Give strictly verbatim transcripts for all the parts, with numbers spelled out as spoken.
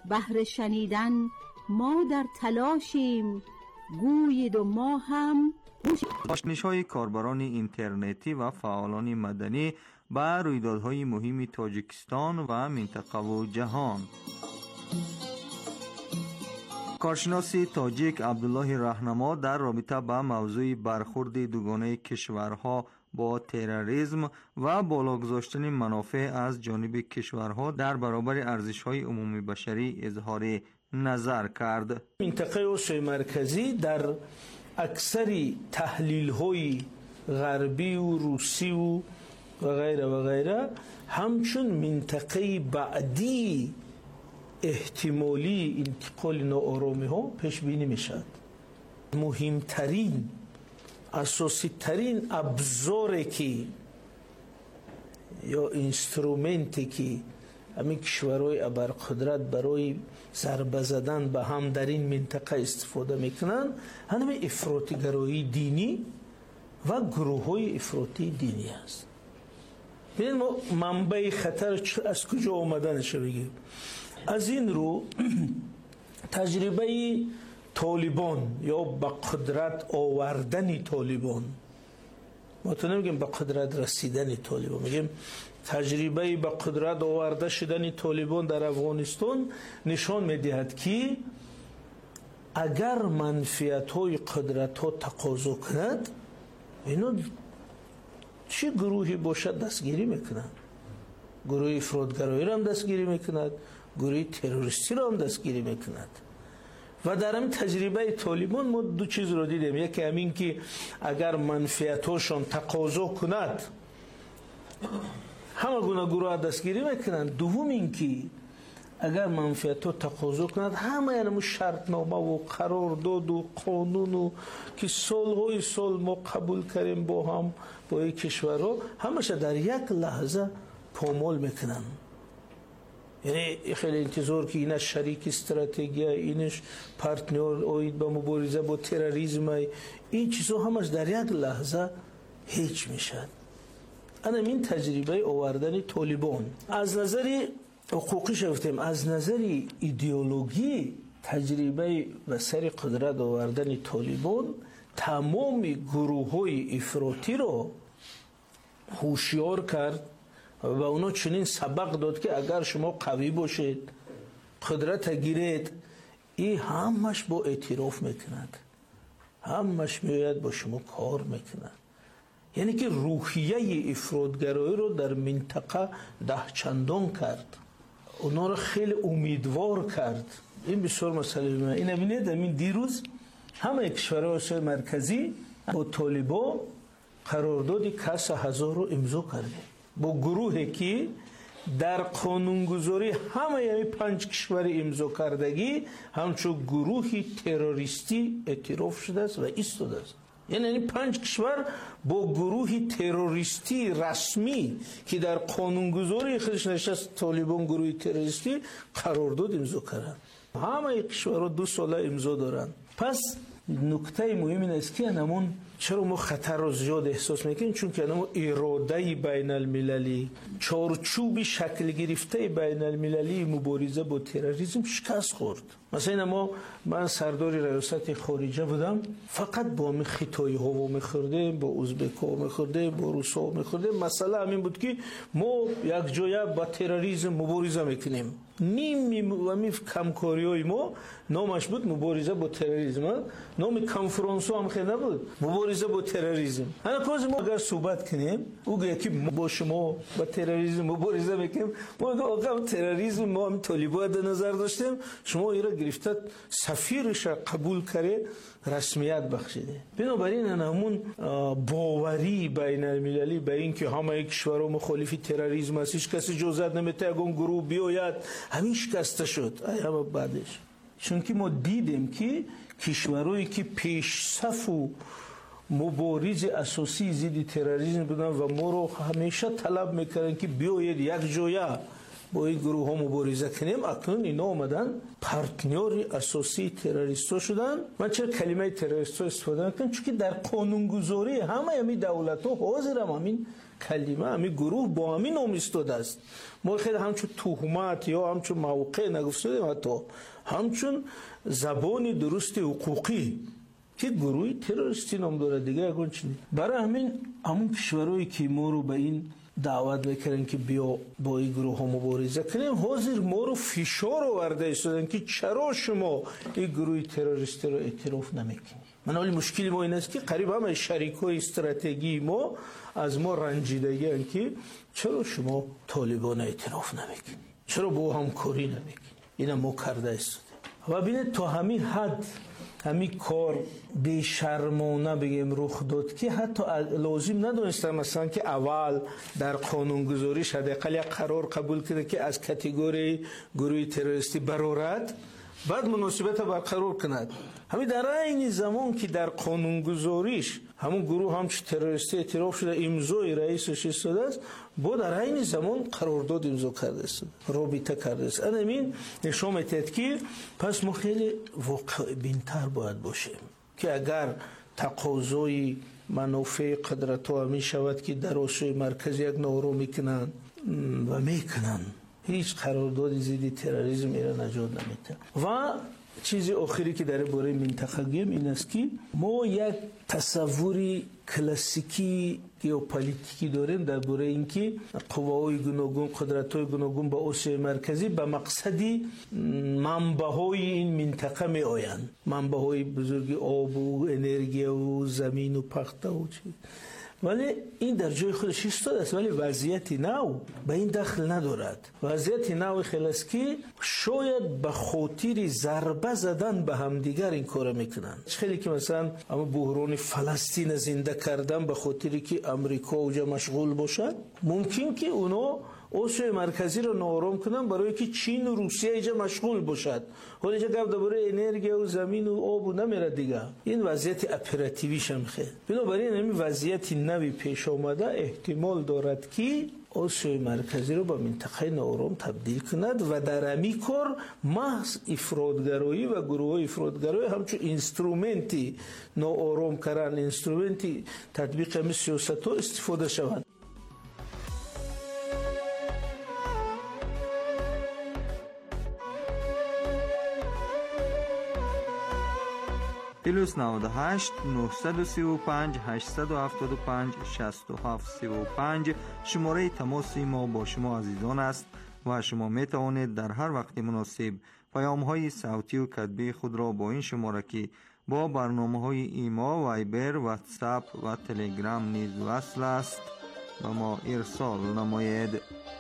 بهر شنیدن ما در تلاشیم، گویید و ما هم آشنایش‌های کاربران اینترنتی و فعالان مدنی با رویدادهای مهم تاجیکستان و منطقه و جهان. کارشناس تاجیک عبدالله رهنما در رابطه با موضوع برخورد دوگانه کشورها با تروریسم و بالا گذاشتن منافع از جانب کشورها در برابر ارزش‌های عمومی بشری اظهار نظر کرد. منطقه آسیای مرکزی در اکثر تحلیل‌های غربی و روسی و غیره و غیره همچون منطقه بعدی احتمالی انتقال ناآرامی ها پیش بینی میشد. مهمترین اساسی ترین ابزاری که یا اینسترومنتی که همین کشورهای ابرقدرت برای ضربه زدن به هم در این منطقه استفاده میکنن همین افراط‌گرایی دینی و گروه های افراطی دینی است. ببین ما منبع خطر از کجا آمدنش بگیم. از این رو تجربه طالبان یا به قدرت آوردن طالبان، ما تو نمیگیم به قدرت رسیدن طالبان، میگیم تجربه به قدرت آورده شدن طالبان در افغانستان نشان میدهد که اگر منفعت های قدرت ها تقاضا کند اینا چه گروهی باشد دستگیری میکنند. گروه افراط‌گرایی را هم دستگیری میکند، گروه تروریستی را هم دستگیری میکند. و در همین تجربه طالبان ما دو چیز رو دیدیم. یکی همین که اگر منفعتاشون تقاضا کند همه گونه گروه دستگیری میکنند. دوم این که اگر منفعت ها تقاضا کند همه یعنی شرطنامه و قرارداد و قانون و که سالهای سال ما قبول کردیم با هم با این کشورها همش در یک لحظه پامال میکنن. یعنی خیلی انتظار که اینش شریک استراتژی، اینش پارتنر اوید به مبارزه با تروریسم، این چیزها همش در یک لحظه هیچ میشد. انا این تجربه آوردن طالبان از نظر حقوقی شفتیم، از نظر ایدئولوژی تجربه و سر قدرت آوردن طالبان تمام گروه های افراطی رو هوشیار کرد و اونا چنین سبق داد که اگر شما قوی باشید قدرت گیرید این همش با اعتراف میکند، همش میاید با شما کار میکند. یعنی که روحیه افراط‌گرایی رو در منطقه ده چندان کرد، اونا رو خیلی امیدوار کرد. این بسیار مسئله من این ببینید همین دیروز همه کشورهای آسیای مرکزی با طالبان قرارداد کاس هزار رو امضا کرده با گروهی که در قانونگذاری همه یعنی پنج کشور امضا کردگی همچون گروهی تروریستی اعتراف شده است و ایستاده است. یعنی این پنج کشور با گروهی تروریستی رسمی که در قانونگذاری خودش نشست طالبان گروهی تروریستی قرارداد امضا کردند. همه کشورها دو ساله امضا دارند. پس نکته مهم این است که همون چرا ما خطر رو زیاد احساس میکنیم؟ چون که همون اراده بین المللی، چارچوب شکل گرفته بین المللی مبارزه با تروریسم شکست خورد. مثلا ما من سردار ریاست خارجه بودم، فقط با می خطای ها میخوردیم، با ازبک ها میخوردیم، با روس ها میخوردیم. مسئله همین بود که ما یک جای با تروریسم مبارزه میکنیم. نیم و می کمکاری های ما نامش بود مبارزه با تروریسم، نام کنفرانس هم خیلی نبود مبارزه با تروریسم. حالا پس ما اگر صحبت کنیم او که با شما با تروریسم مبارزه میکنیم، ما آقا تروریسم ما هم طالبان در نظر داشتیم، شما ایرا گرفته سفیرش قبول کرده رسمیت بخشیده. بنابراین همون باوری بین المللی به این که همه کشورها مخالف تروریسم است، هیچ کسی اجازه نمیده اون گروه بیاید، همین شکسته شد. اما بعدش چون که ما دیدیم که کشورهایی که پیش صف و مبارز اساسی ضد تروریسم بودن و ما رو همیشه طلب میکردن که بیایید یک جایه با این گروه ها مبارزه کنیم، اکنون اینا آمدن پارتنر اساسی تروریستا شدن. من چرا کلمه تروریستا استفاده میکنم؟ چون که در قانونگذاری همه همین دولت ها حاضر هم همین کلمه همین گروه با همین نام ایستاده است. ما خیلی همچون تهمت یا همچون موقع نگفتیم، حتی همچون زبانی درست حقوقی که گروهی تروریستی نام داره دیگه. اگه چنین برای همین همون کشورهایی که ما رو به این دعوت میکردن که بیا با این گروه ها مبارزه کنیم، حاضر ما رو فشار آورده ایستادن که چرا شما این گروه تروریستی رو اعتراف نمیکنید. من ولی مشکلی ما این است که قریب همه شریکای استراتژی ما از ما رنجیدگی که چرا شما طالبان اعتراف نمیکنید، چرا با همکاری نمیکنید. اینا ما کرده ایستاده و ببینید تا همین حد همین کار بی‌شرمانه بگیم رخ داد که حتی لازم ندونستم مثلا که اول در قانونگذاریش حداقل یک قرار قبول کنه که از کاتگوری گروه تروریستی برآورد، بعد مناسبت برقرار کند. همین در این زمان که در قانونگذاریش همون گروه هم تروریستی اعتراف شده، امضای رئیسش ایستاده است، با در این زمان قرارداد امضا کرده است، رابطه کرده است. همین نشون می‌دهد که پس ما خیلی واقع بین‌تر باید باشیم که اگر تقاضای منافع قدرت‌ها می شود که در آسیای مرکزی یک نورو میکنن و میکنن، هیچ قرارداد ضد تروریسم ایران نجات نمیده. و چیز آخری که در باره منطقه گیم این است که ما یک تصوری کلاسیکی ژئوپلیتیکی داریم در باره اینکه قواهای گوناگون، قدرت‌های گوناگون با آسیای مرکزی به مقصدی منبع‌های این منطقه می آیند، منبع‌های بزرگ آب و انرژی و زمین و پخته و چی. ولی این در جای خودش ایستاده است، ولی وضعیت نو به این دخل ندارد. وضعیت نو خیلی است که شاید به خاطر ضربه زدن به همدیگر این کار میکنن. خیلی که مثلا اما بحران فلسطین زنده کردن به خاطری که امریکا اوجا مشغول باشد، ممکن که اونا آسیای مرکزی رو ناآرام کنن برای که چین و روسیه اینجا مشغول باشد. حالا اینجا گفت درباره انرژی و زمین و آب و نمیره دیگه. این وضعیت اپراتیویش هم خیلی. بنابراین این وضعیت نوی پیش آمده احتمال دارد که آسیای مرکزی رو به منطقه ناآرام تبدیل کند و در همین کار محض افراطگرایی و گروه افراطگرایی همچون اینسترومنتی ناآرام کردن، اینسترومنتی تطبیق همین سیاست ها استفاده شوند. پلوس نود و هشت نه سه پنج هشت هفت پنج شش هفت سه پنج شماره تماس ما با شما عزیزان است و شما می توانید در هر وقت مناسب پیام های صوتی و کتبی خود را با این شماره که با برنامه های ایما، وایبر، واتساپ و تلگرام نیز وصل است و ما ارسال نمایید.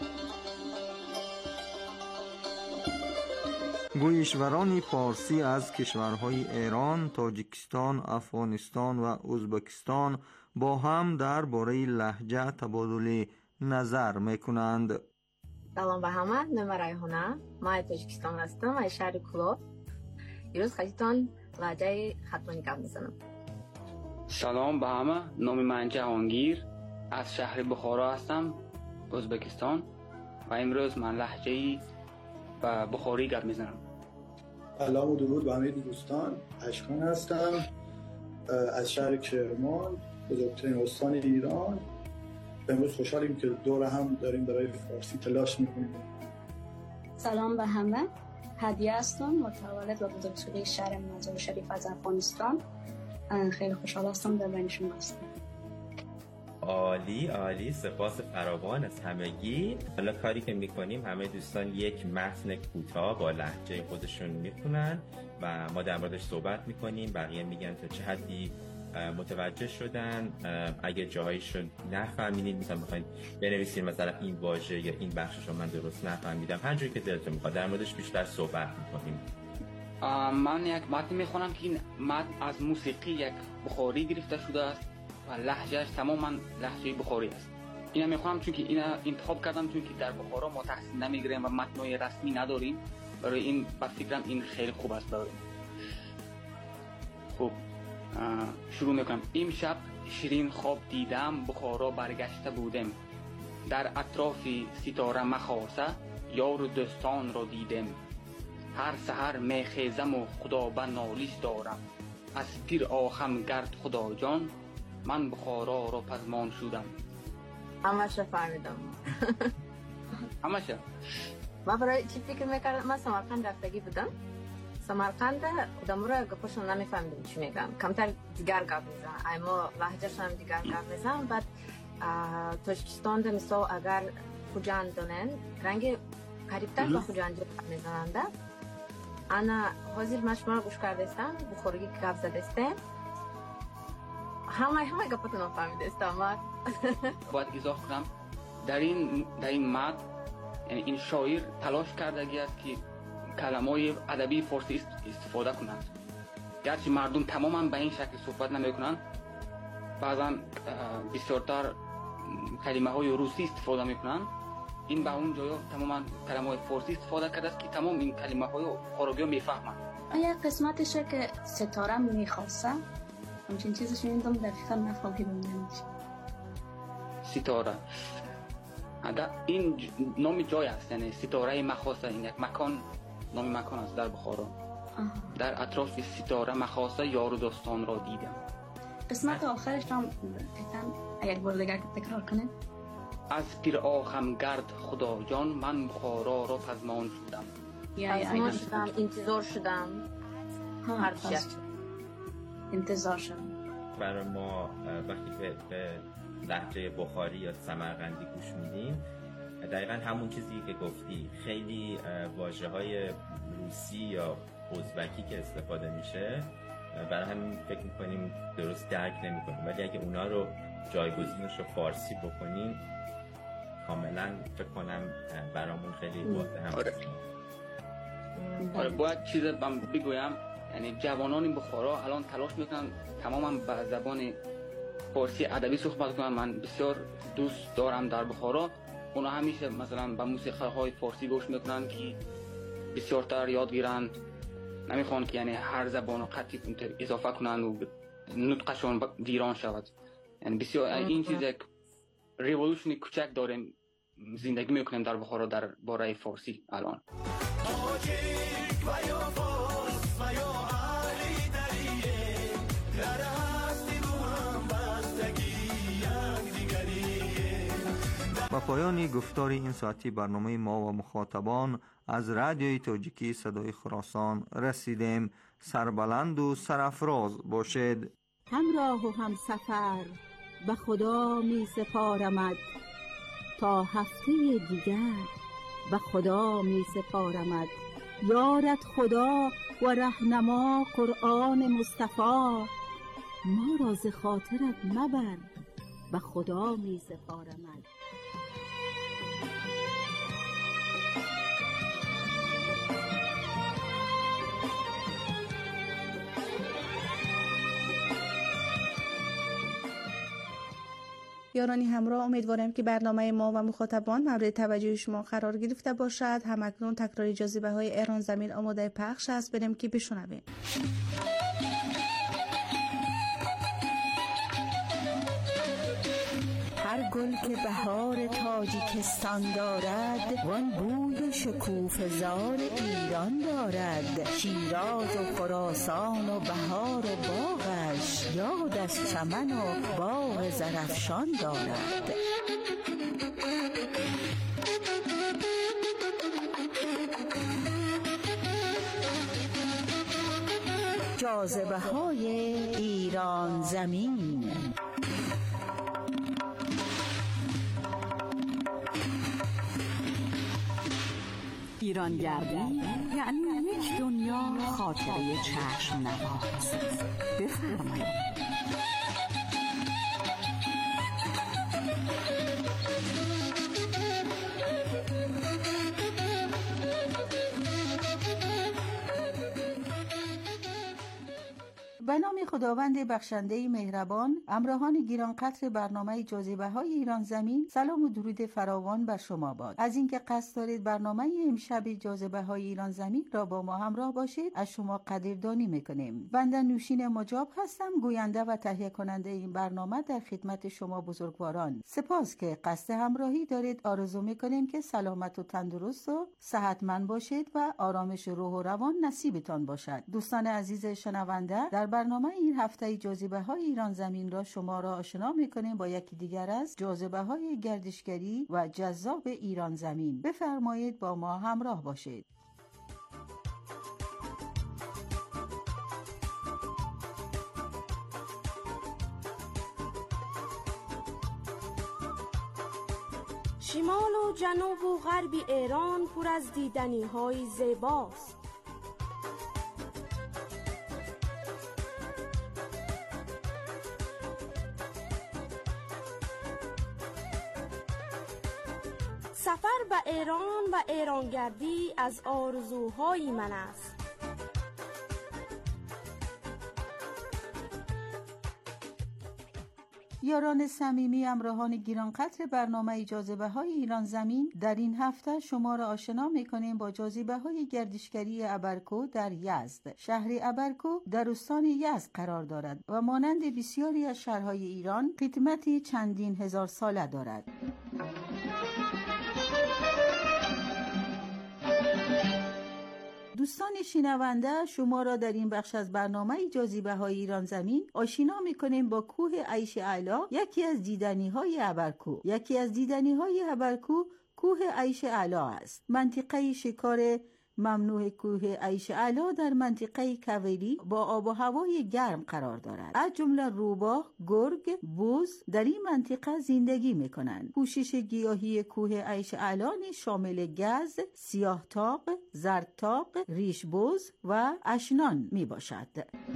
گویشوران فارسی از کشورهای ایران، تاجیکستان، افغانستان و ازبکستان با هم درباره لهجه تبادل نظر میکنند. سلام به همه، نام ریحانه، من تاجیکستان هستم، از شهر کلوب. امروز خدمتتان لهجه ختمانی گپ میزنم. سلام به همه، نام من جهانگیر، از شهر بخارا هستم، ازبکستان و امروز من لهجه و بخاری گپ میزنم. سلام و درود به همه دوستان، اشکان هستم از شهر کرمان، بزرگترین استان ایران. امروز خوشحالیم که دور هم داریم برای فارسی تلاش میکنیم. سلام به همه، هدیه هستم، متولد و بزرگسالی شهر مزار شریف از افغانستان. خیلی خوشحال هستم در بین شما هستم. عالی عالی، سپاس فراوان از همگی. حالا کاری که میکنیم همه دوستان یک متن کوتاه با لهجه خودشون میخونن و ما در موردش صحبت میکنیم، بقیه میگن تا چه حدی متوجه شدن. اگه جاهایشون نفهمیدین مثلا بخواید بنویسین مثلا این واژه یا این بخشش رو من درست نفهمیدم، هر جوری که دلتون میخواد در موردش بیشتر صحبت میکنیم. من یک متن میخونم که این متن از موسیقی یک بخاری گرفته شده است و لهجهش تماما لهجه بخاری است. اینا میخوام چون که اینا انتخاب کردم چون که در بخارا ما تحصیل نمیگیریم و متنای رسمی نداریم، برای این با فکرم این خیلی خوب است داریم. خب شروع میکنم. امشب شیرین خواب دیدم، بخارا برگشته بودم، در اطراف ستاره مخاسته یار و دوستان را دیدم. هر سحر میخیزم و خدا به نالیش دارم، از پیر آخم گرد خدا جان، من بخارا را پزمان شدم. همش فهمیدم. همش من برای چی فکر میکردم؟ من سمرقند رفتگی بودم. سمرقند آدم را گپشون نمیفهمیدم چی میگن. کمتر دیگر گپ میزنن. اما لهجه‌ش هم دیگر گپ میزنن. بعد تاجیکستان ده مثلا اگر خوجند دونن رنگ قریبتر با خوجند میزننده. انا حاضر مشمار گوش کرده استم بخورگی که گپ زده استم. همه همه گپتون هم فهمیده استم. باید اضافه کنم در این در این متن، یعنی این شاعر تلاش کردگی است که کلمات ادبی فارسی استفاده کنند. گرچه مردم تماما به این شکل صحبت نمیکنند، بعضا بسیارتر کلمه های روسی استفاده میکنند. این به اون جایا تماما کلمات فارسی استفاده کرده است که تمام این کلمه های خارجی ها میفهمند. آیا قسمتشه که ستاره میخواسته؟ همچین چیزی شنیدم دقیقا نفهمیدم نمیشه. ستاره این ج... نام جای است، یعنی ستاره مخاصه، این یک مکان، نام مکان است در بخارا. در اطراف ستاره مخاصه یار و داستان را دیدم. قسمت آخرش هم یک بار دیگر تکرار کنید. از پیر آخم گرد خدا جان من بخارا را پزمان شدم. پزمان شدم، انتظار شدم، هر چیز انتظار شدم. برای ما وقتی که به لهجه بخاری یا سمرقندی گوش میدیم، دقیقا همون چیزی که گفتی، خیلی واژه‌های روسی یا ازبکی که استفاده میشه برای همین فکر میکنیم درست درک نمیکنیم، ولی اگه اونا رو جایگزینش رو فارسی بکنیم کاملا فکر کنم برامون خیلی واضح هم آره. آره باید چیز بگویم، یعنی جوانان بخارا الان تلاش میکنن تماما به زبان فارسی ادبی صحبت کنن. من بسیار دوست دارم در بخارا، اونا همیشه مثلا به موسیقی های فارسی گوش میکنن که بسیارتر یاد گیرن، نمیخوان که یعنی هر زبان رو قطعی اضافه کنن و نطقشون ویران شود. یعنی بسیار این چیز یک ریولوشن کوچک داریم، زندگی میکنیم در بخارا در باره فارسی الان. با پایان گفتار این ساعتی برنامه ما و مخاطبان از رادیوی تاجیکی صدای خراسان رسیدیم. سربلند و سرافراز باشد. همراه و هم سفر به خدا می سپارمد، تا هفته دیگر به خدا می سپارمد. یارت خدا و رهنما قرآن مصطفی، ما را ز خاطرت مبر به خدا می سپارمد. یارانی همراه، امیدوارم که برنامه ما و مخاطبان مورد توجه شما قرار گرفته باشد. همکنون تکرار جاذبه های ایران زمین آماده پخش است، بریم که بشنویم. هر گل که بهار تاجیکستان دارد، وان بوی شکوفه زار ایران دارد. شیراز و خراسان و بهار و باغش، یاد از چمن و باغ زرافشان دارد. جاذبه های ایران زمین. ایرانگردی یعنی یک دنیا خاطره چشم نواز. بفرمایید. به نام خداوند بخشنده مهربان، همراهان گرانقدر برنامه جاذبه های ایران زمین، سلام و درود فراوان بر شما باد. از اینکه قصد دارید برنامه امشب جاذبه های ایران زمین را با ما همراه باشید، از شما قدردانی میکنیم. بنده نوشین مجاب هستم، گوینده و تهیه کننده این برنامه در خدمت شما بزرگواران. سپاس که قصد همراهی دارید. آرزو میکنیم که سلامت و تندرست و صحتمند باشید و آرامش روح و روان نصیبتان باشد. دوستان عزیز شنونده، در برنامه این هفته جاذبه های ایران زمین را شما را آشنا می‌کنیم با یکی دیگر از جاذبه های گردشگری و جذاب ایران زمین. بفرمایید با ما همراه باشید. شمال و جنوب و غرب ایران پر از دیدنی های زیباست. سفر به ایران و ایرانگردی از آرزوهای من است. یاران صمیمی، همراهان گرانقدر برنامه جاذبه های ایران زمین، در این هفته شما را آشنا می‌کنیم با جاذبه های گردشگری ابرکو در یزد. شهر ابرکو در استان یزد قرار دارد و مانند بسیاری از شهرهای ایران قدمتی چندین هزار ساله دارد. دوستان شنونده، شما را در این بخش از برنامه جاذبه های ایران زمین آشنا می‌کنیم با کوه عیش اعلی، یکی از دیدنی های ابرکو. یکی از دیدنی های ابرکو کوه عیش اعلی است. منطقه شکار ممنوع کوه عیش اعلی در منطقه کویری با آب و هوای گرم قرار دارد. از جمله روباه، گرگ، بز در این منطقه زندگی می‌کنند. پوشش گیاهی کوه عیش اعلی شامل گز، سیاه تاق، زرد تاق، ریش بز و اشنان میباشد.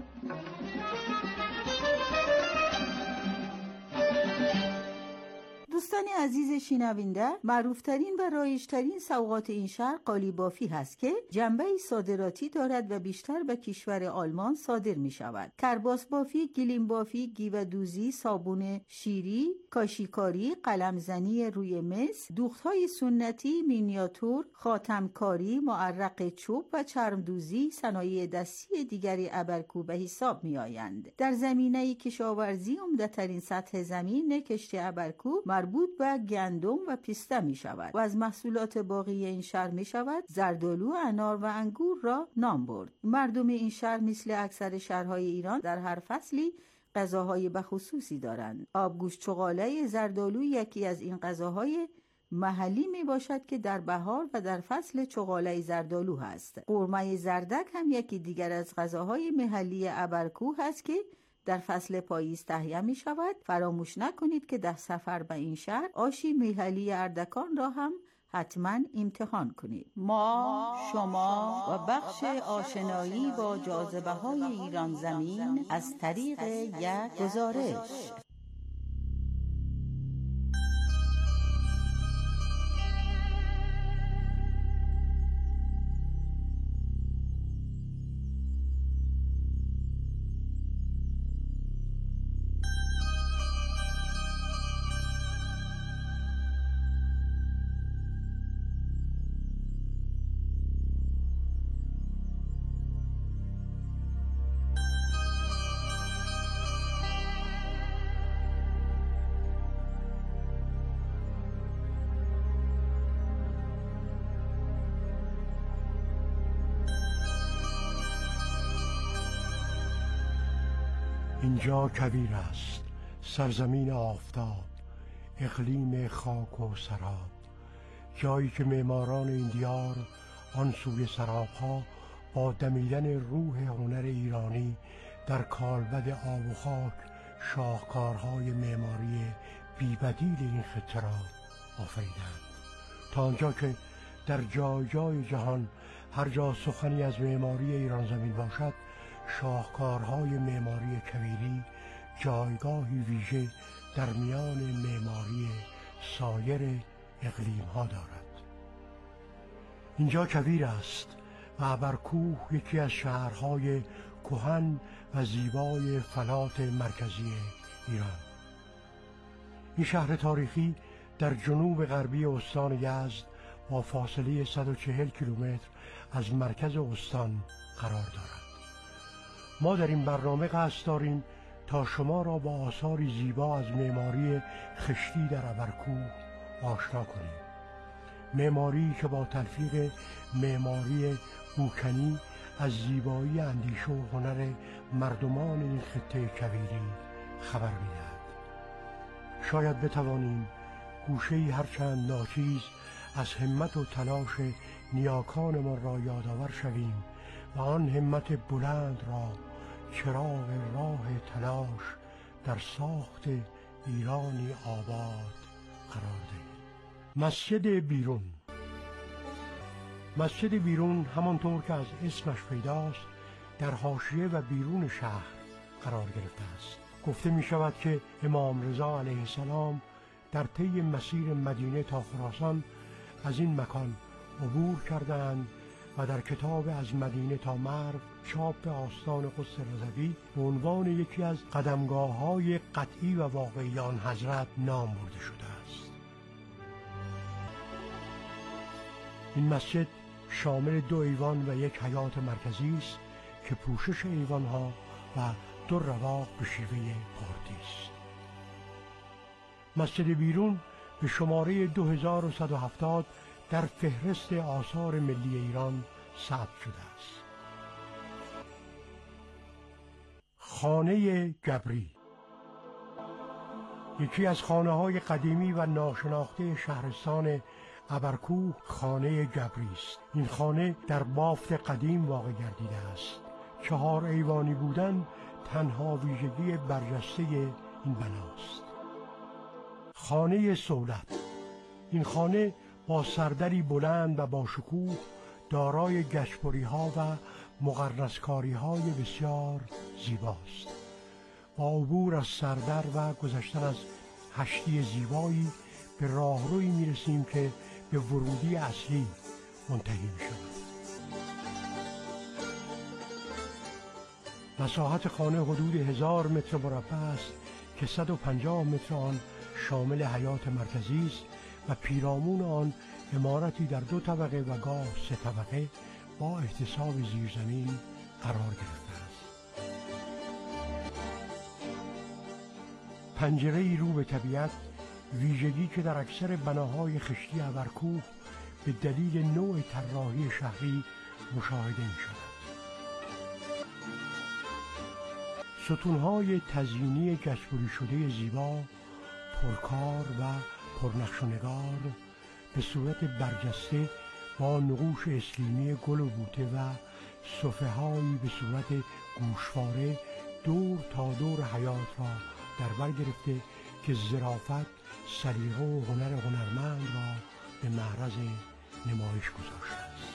دوستان عزیز شنونده، معروفترین و رایجترین سوغات این شهر قالی بافی هست که جنبه صادراتی دارد و بیشتر به کشور آلمان صادر می شود. کرباس بافی، گلیم بافی، گیوه دوزی، صابون شیری، کاشیکاری، قلمزنی روی مس، دوختهای سنتی، مینیاتور، خاتمکاری، معرق چوب و چرمدوزی صنایع دستی دیگری ابرکو به حساب می آیند. در زمینه کشاورزی عمده‌ترین سطح زمین کشت ابرکو مربوط به گندم و پیسته می شود و از محصولات باقی این شهر می شود زردآلو، انار و انگور را نام برد. مردم این شهر مثل اکثر شهرهای ایران در هر فصلی غذاهای بخصوصی دارند. آبگوشت چغاله زردآلو یکی از این غذاهای محلی می باشد که در بهار و در فصل چغاله زردآلو هست. قورمه زردک هم یکی دیگر از غذاهای محلی ابرکو هست که در فصل پاییز تهیه می شود. فراموش نکنید که در سفر به این شهر آشی محلی اردکان را هم حتما امتحان کنید. ما، شما و بخش آشنایی با جاذبه های ایران زمین از طریق یک گزارش. اینجا کویر است، سرزمین آفتاب، اقلیم خاک و سراب، جایی که معماران این دیار آن سوی سرابها با دمیدن روح هنر ایرانی در کالبد آب و خاک شاهکارهای معماری بی‌بدیل این خطه را آفریدند، تا آنجا که در جای جای جهان هر جا سخنی از معماری ایران زمین باشد، شاهکارهای معماری کویری جایگاهی ویژه در میان معماری سایر اقلیم‌ها دارد. اینجا کویر است و ابرکوه یکی از شهرهای کهن و زیبای فلات مرکزی ایران. این شهر تاریخی در جنوب غربی استان یزد با فاصله صد و چهل کیلومتر از مرکز استان قرار دارد. ما در این برنامه قصد داریم تا شما را با آثاری زیبا از معماری خشتی در ابرکوه آشنا کنیم. معماری که با تلفیق معماری بوکنی از زیبایی اندیشه و هنر مردمان این خطه کویری خبر می‌دهد. شاید بتوانیم گوشه‌ای هرچند ناچیز از همت و تلاش نیاکانمان را یادآور شویم و آن همت بلند را چراغ راه تلاش در ساخت ایرانی آباد قرار دهیم. مسجد بیرون. مسجد بیرون همانطور که از اسمش پیداست در حاشیه و بیرون شهر قرار گرفته است. گفته می شود که امام رضا علیه السلام در طی مسیر مدینه تا خراسان از این مکان عبور کردند و در کتاب از مدینه تا مرو چاپ آستان قدس رضوی به عنوان یکی از قدمگاه‌های قطعی و واقعی آن حضرت نام برده شده است. این مسجد شامل دو ایوان و یک حیاط مرکزی است که پوشش ایوان‌ها و دو رواق به شیوه پارتی است. مسجد بیرون به شماره دو هزار و صد و هفتاد در فهرست آثار ملی ایران ثبت شده است. خانه گبری یکی از خانه‌های قدیمی و ناشناخته شهرستان ابرکوه خانه گبری است. این خانه در بافت قدیم واقع گردیده است. چهار ایوانی بودن تنها ویژگی برجسته این بناست. خانه سولت. این خانه با سردری بلند و با شکوه دارای گچبری‌ها و مقرنس‌کاری‌های بسیار زیباست. با عبور از سردر و گذشتن از هشتی زیبایی به راهرویی میرسیم که به ورودی اصلی منتهی می‌شود. مساحت خانه حدود هزار متر مربع است که صد و پنجاه متر آن شامل حیاط مرکزی است و پیرامون آن عمارتی در دو طبقه و گاه سه طبقه با احتساب زیرزمین قرار گرفته است. پنجره‌ای رو به طبیعت، ویژگی که در اکثر بناهای خشتی ابرکوه به دلیل نوع طراحی شهری مشاهده می شود. ستونهای تزیینی گچبری شده زیبا، پرکار و پرنقش و نگار به صورت برجسته با نقوش اسلیمی گل و بوته و صفحه‌هایی به صورت گوشواره دور تا دور حیاط را در بر گرفته که ظرافت، سلیقه و هنر هنرمند را به معرض نمایش گذاشته است.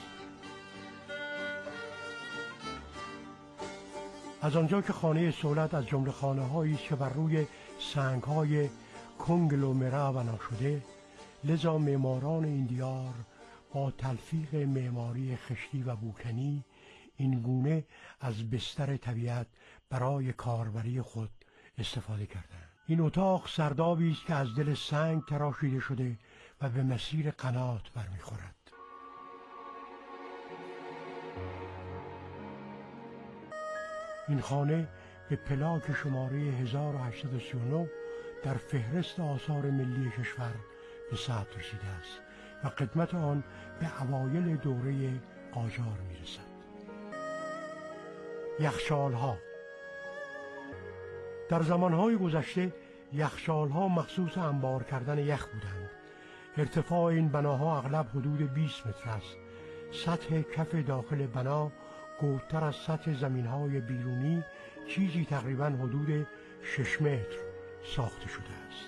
از آنجا که خانه سولت از جمله خانه‌هایی است که بر روی سنگ‌های کنگلومرا بنا شده، لذا معماران این دیار با تلفیق معماری خشتی و بوکنی این گونه از بستر طبیعت برای کاربری خود استفاده کردند. این اتاق سردابی است که از دل سنگ تراشیده شده و به مسیر قنات برمیخورد. این خانه به پلاک شماره هزار و هشتصد و سی و نه در فهرست آثار ملی کشور به ثبت رسیده است و قدمت آن به اوایل دوره قاجار میرسد. یخچال‌ها. در زمانهای گذشته یخچال‌ها مخصوص انبار کردن یخ بودند. ارتفاع این بناها اغلب حدود بیست متر است. سطح کف داخل بنا گودتر از سطح زمین‌های بیرونی چیزی تقریباً حدود شش متر ساخته شده است.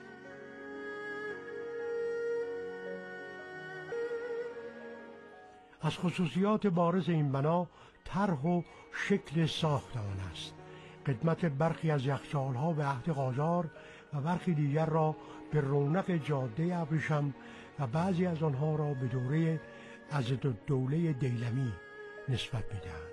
از خصوصیات بارز این بنا طرح و شکل ساخت آن است. قدمت برخی از یخچال‌ها به عهد قاجار و برخی دیگر را به رونق جاده ابریشم و بعضی از آنها را به دوره عضدالدوله دیلمی نسبت می‌دهند.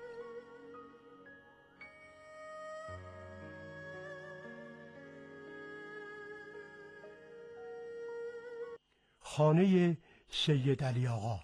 خانه سید علی آقا.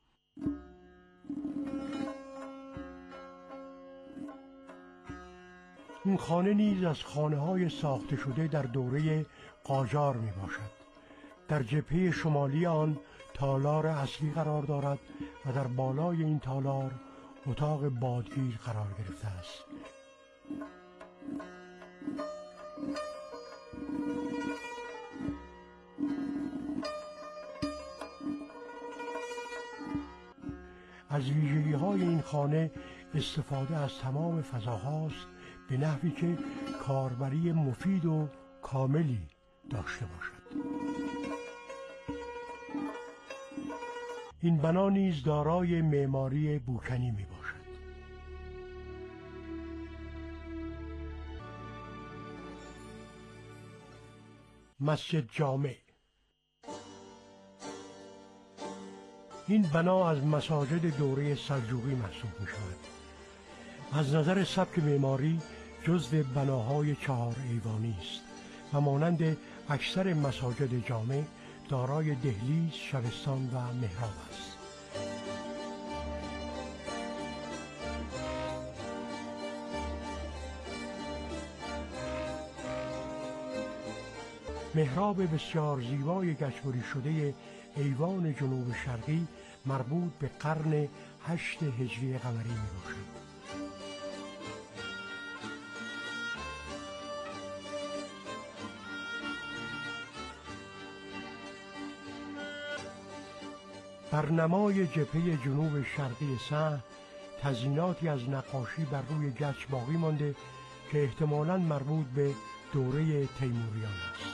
این خانه نیز از خانه‌های ساخته شده در دوره قاجار می باشد. در جبهه شمالی آن تالار اصلی قرار دارد و در بالای این تالار اتاق بادگیر قرار گرفته است. از ویژگی‌های این خانه استفاده از تمام فضاهاست به نحوی که کاربری مفید و کاملی داشته باشد. این بنا نیز دارای معماری بوکنی می باشد. مسجد جامع. این بنا از مساجد دوره سلجوقی محسوب می شود. از نظر سبک معماری جزو بناهای چهار ایوانی است و مانند اکثر مساجد جامع دارای دهلیز، شبستان و محراب است. محراب بسیار زیبای گچبری شده ایوان جنوب شرقی مربوط به قرن هشت هجری قمری می باشد. بر نمای جبهه جنوب شرقی صحن تزییناتی از نقاشی بر روی گچ باقی مانده که احتمالاً مربوط به دوره تیموریان است.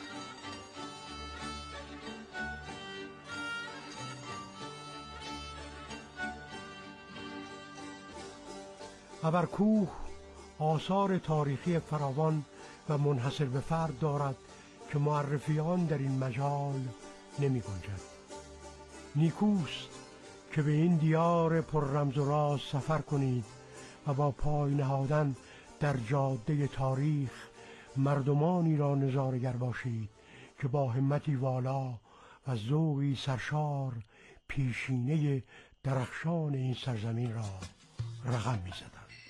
ابرکوه آثار تاریخی فراوان و منحصر به فرد دارد که معرفی آن در این مجال نمی گنجد. نیکوست که به این دیار پر رمز و راز سفر کنید و با پای نهادن در جاده تاریخ مردمانی را نظاره‌گر باشید که با همتی والا و ذوقی سرشار پیشینه درخشان این سرزمین را رقم می‌زدند.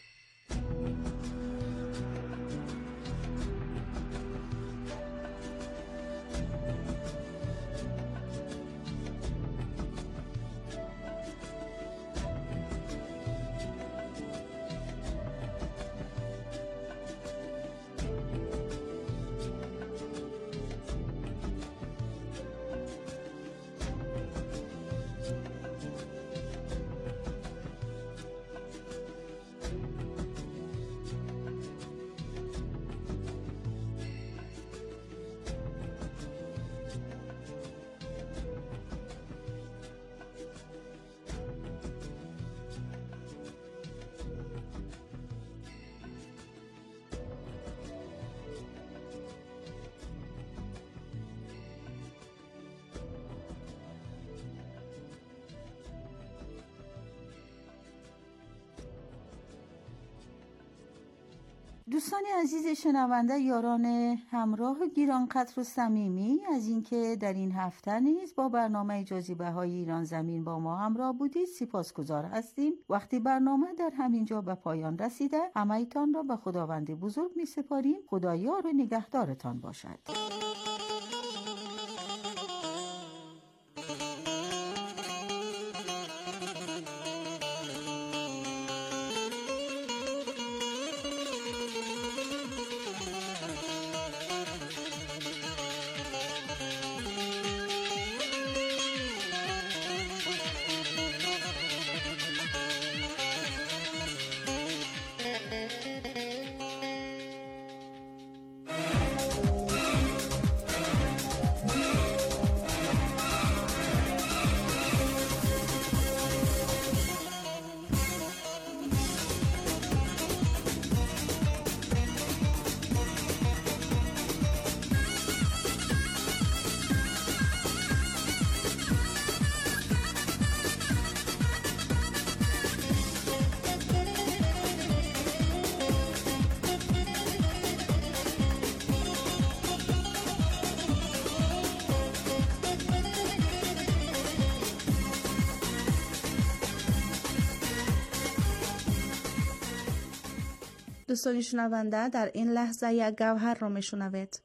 دوستان عزیز شنونده، یاران همراه گرانقدر و صمیمی، از اینکه در این هفته نیز با برنامه جاذبه‌های ایران زمین با ما همراه بودید سپاسگزار هستیم. وقتی برنامه در همینجا به پایان رسیده، همه‌تان را به خداوند بزرگ می‌سپاریم. خدا یار و نگهدارتان باشد. دوستان شنونده، در این لحظه یک گوهر را میشنوید.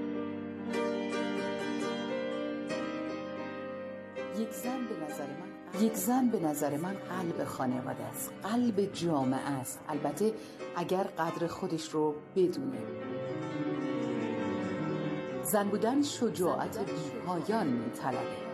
یک زن به نظر من یک زن به نظر من قلب خانواده است، قلب جامعه است، البته اگر قدر خودش رو بدونه. زن بودن شجاعت بی‌پایان می‌طلبه.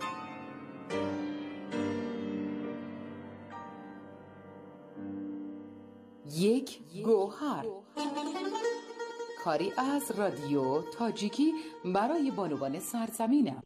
یک گوهر، کاری از رادیو تاجیکی برای بانوان سرزمینم.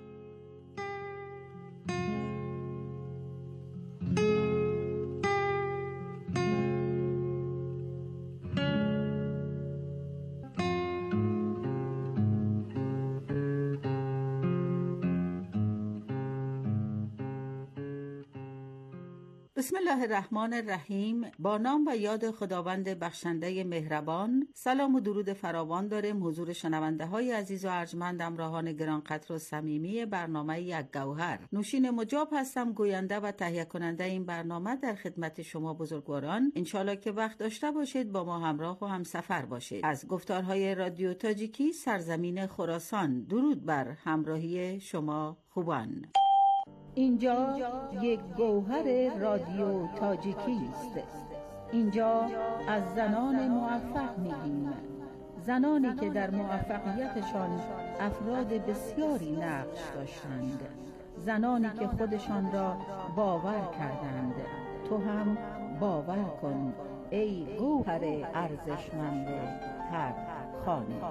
بسم الله الرحمن الرحیم. با نام و یاد خداوند بخشنده مهربان، سلام و درود فراوان داریم حضور شنونده های عزیز و ارجمند، همراهان گرانقدر و صمیمی برنامه یک گوهر. نوشین مجاب هستم، گوینده و تهیه کننده این برنامه در خدمت شما بزرگواران. انشالله که وقت داشته باشید با ما همراه و همسفر باشید. از گفتارهای رادیو تاجیکی سرزمین خراسان، درود بر همراهی شما خوبان. اینجا یک گوهر رادیو تاجیکی است. اینجا از زنان موفق میگیم، زنانی که در موفقیتشان افراد بسیاری نقش داشتند، زنانی که خودشان را باور کردند. تو هم باور کن ای گوهر ارزشمند هر خانه.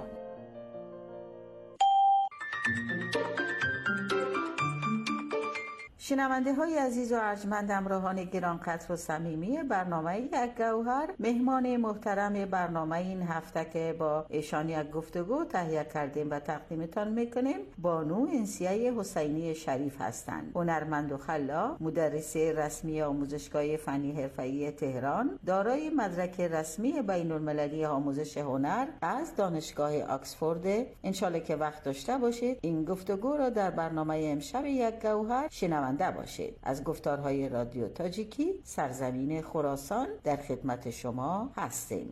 شنونده های عزیز و ارجمند، همراهان گرانقدر و صمیمی برنامه یک گوهر، مهمان محترم برنامه این هفته که با ایشان یک گفتگو تهیه کردیم و تقدیمتان میکنیم، بانو انسیه حسینی شریف هستند. هنرمند و خلاق، مدرس رسمی آموزشگاه فنی حرفه‌ای تهران، دارای مدرک رسمی بین المللی آموزش هنر از دانشگاه آکسفورد. انشالله که وقت داشته باشید این گفتگو را در برنامه امشب یک گوهر شنونده باشید. از گفتارهای رادیو تاجیکی سرزمین خراسان در خدمت شما هستیم.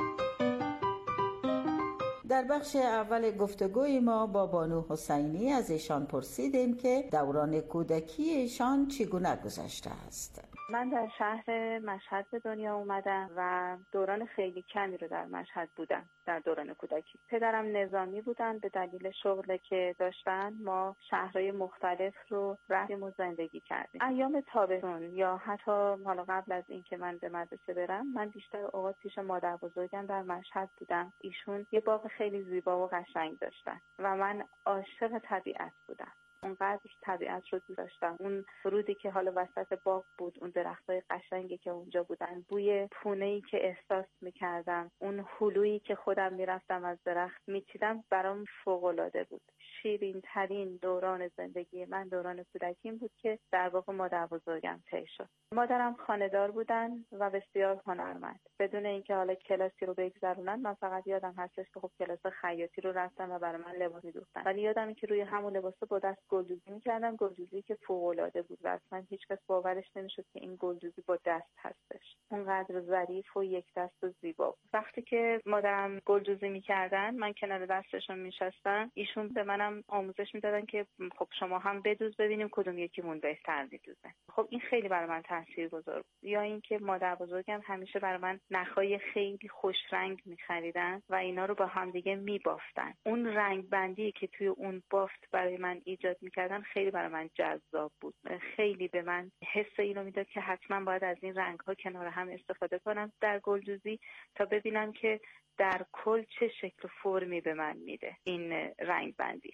در بخش اول گفتگوی ما با بانو حسینی از ایشان پرسیدیم که دوران کودکی ایشان چگونه گذشته است. من در شهر مشهد به دنیا اومدم و دوران خیلی کمی رو در مشهد بودم در دوران کودکی. پدرم نظامی بودن، به دلیل شغلی که داشتن ما شهرهای مختلف رو رفتیم و زندگی کردیم. ایام تابستون یا حتی حالا قبل از این که من به مدرسه برم، من بیشتر اوقات پیش مادر بزرگم در مشهد بودم. ایشون یه باغ خیلی زیبا و قشنگ داشتن و من عاشق طبیعت بودم. اونقدر طبیعت رو دوست داشتم. اون رودی که حالا وسط باغ بود، اون درختای قشنگی که اونجا بودن، بوی پونه‌ای که احساس می‌کردم، اون هلویی که خودم میرفتم از درخت میچیدم، برام فوق‌العاده بود. شیرین ترین دوران زندگی من دوران کودکیم بود که در واقع مادر بزرگم طی شد. مادرم خانه‌دار بودن و بسیار هنرمند. بدون اینکه حالا کلاسی رو بگذرونن، من فقط یادم هستش که خب کلاس خیاطی رو رفتم و برای من لباس می‌دوختن. ولی یادمه که روی همون لباسا با دست گلدوزی می‌کردم، گلدوزی که فوق‌العاده بود و اصلا هیچکس باورش نمی‌شد که این گلدوزی با دست هستش. اونقدر ظریف و یک دست و زیبا بود. وقتی که مادرم گلدوزی می‌کردن، من کنار دستشون می‌نشستم، ایشون به منم آموزش می‌دادن که خب شما هم بدوز ببینیم کدوم یکیمون بهتر می‌دوزه. خب این خیلی برای من تاثیرگذار بود. یا اینکه مادر بزرگم همیشه برای من نخای خیلی خوش رنگ می‌خریدن و اینا رو با هم دیگه می‌بافتن. اون رنگ بندی که توی اون بافت برای من ایجاد می‌کردن خیلی برای من جذاب بود. خیلی به من حس اینو میداد که حتما باید از این رنگ‌ها کنار هم استفاده کنم در گلدوزی تا ببینم که در کل چه شکل و فرمی به من میده این رنگ بندی.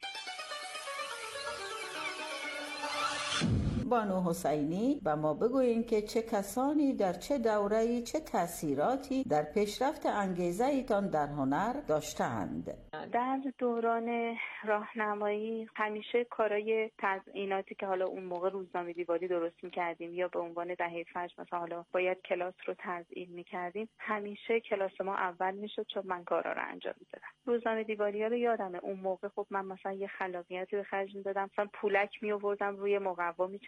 بانو حسینی و ما بگوییم که چه کسانی در چه دوره‌ای چه تأثیراتی در پیشرفت انگیزه ایتان در هنر داشتند؟ در دوران راهنمایی همیشه کارهای تزییناتی که حالا اون موقع روزنامه دیواری درست می‌کردیم یا به عنوان دهه فجر مثلا حالا باید کلاس رو تزیین می‌کردیم، همیشه کلاس ما اول میشد چون من کارا رو انجام می‌دادم. روزنامه دیواری‌ها رو یادمه اون موقع خب من مثلا یه خلاقیتی به خرج می‌دادم، مثلا پولک می‌آوردم روی مقوا می‌چ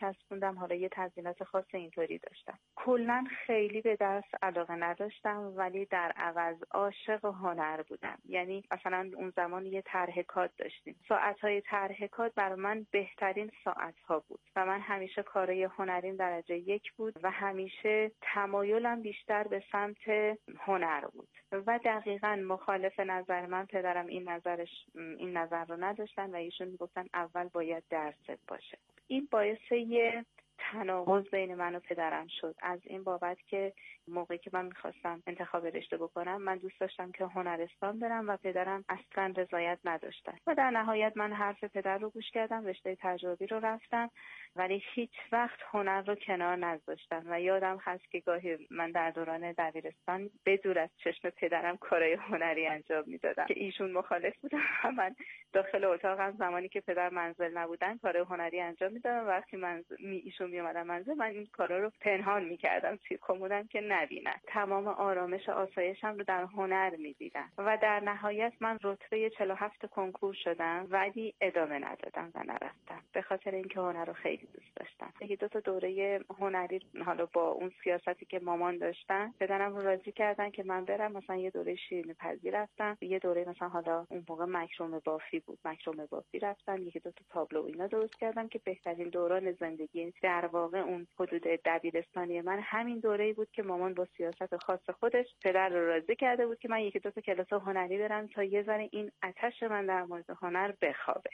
میچسبوندم. حالا یه تزیینات خاص اینطوری داشتم. کلا خیلی به درس علاقه نداشتم، ولی در عوض عاشق هنر بودم. یعنی مثلا اون زمان یه طرح کاد داشتیم. ساعت‌های طرح کاد برای من بهترین ساعت‌ها بود و من همیشه کارهای هنریم درجه یک بود و همیشه تمایلم بیشتر به سمت هنر بود و دقیقاً مخالف نظر من پدرم این نظرش این نظر رو نداشتن و ایشون میگفتن اول باید درست باشه. این باعث یه تناقض بین من و پدرم شد، از این بابت که موقعی که من میخواستم انتخاب رشته بکنم من دوست داشتم که هنرستان برم و پدرم اصلا رضایت نداشتن و در نهایت من حرف پدر رو گوش کردم، رشته تجربی رو رفتم، ولی هیچ وقت هنر رو کنار نذاشتم و یادم هست که گاهی من در دوران دبیرستان بدور از چشم پدرم کارهای هنری انجام میدادم که ایشون مخالف بودن و من داخل اتاقم زمانی که پدر منزل نبودن کارهای هنری انجام میدادم. وقتی من ایشون می اومدن منزل من این کارا رو پنهان میکردم توی کمدم که نبینن. تمام آرامش آسایشم رو در هنر میدیدم و در نهایت من رتبه چهل و هفت کنکور شدم ولی ادامه ندادم و نرفتم به خاطر اینکه هنر رو خیلی دوست داشتم. یکی دو تا دوره هنری حالا با اون سیاستی که مامان داشتن پدرم رو راضی کردن که من برم، مثلا یه دوره شیرینی پزی رفتم، یه دوره مثلا حالا اون موقع مکرم بافی بود، مکرم بافی رفتم، یکی دو تا تابلو اینا درست کردم که بهترین دوران زندگی در واقع اون حدود دبیرستانی من همین دوره‌ای بود که مامان با سیاست خاص خودش پدر رو راضی کرده بود که من یکی دو تا کلاس هنری برم تا یه ذره این آتش من در مورد هنر بخوابه.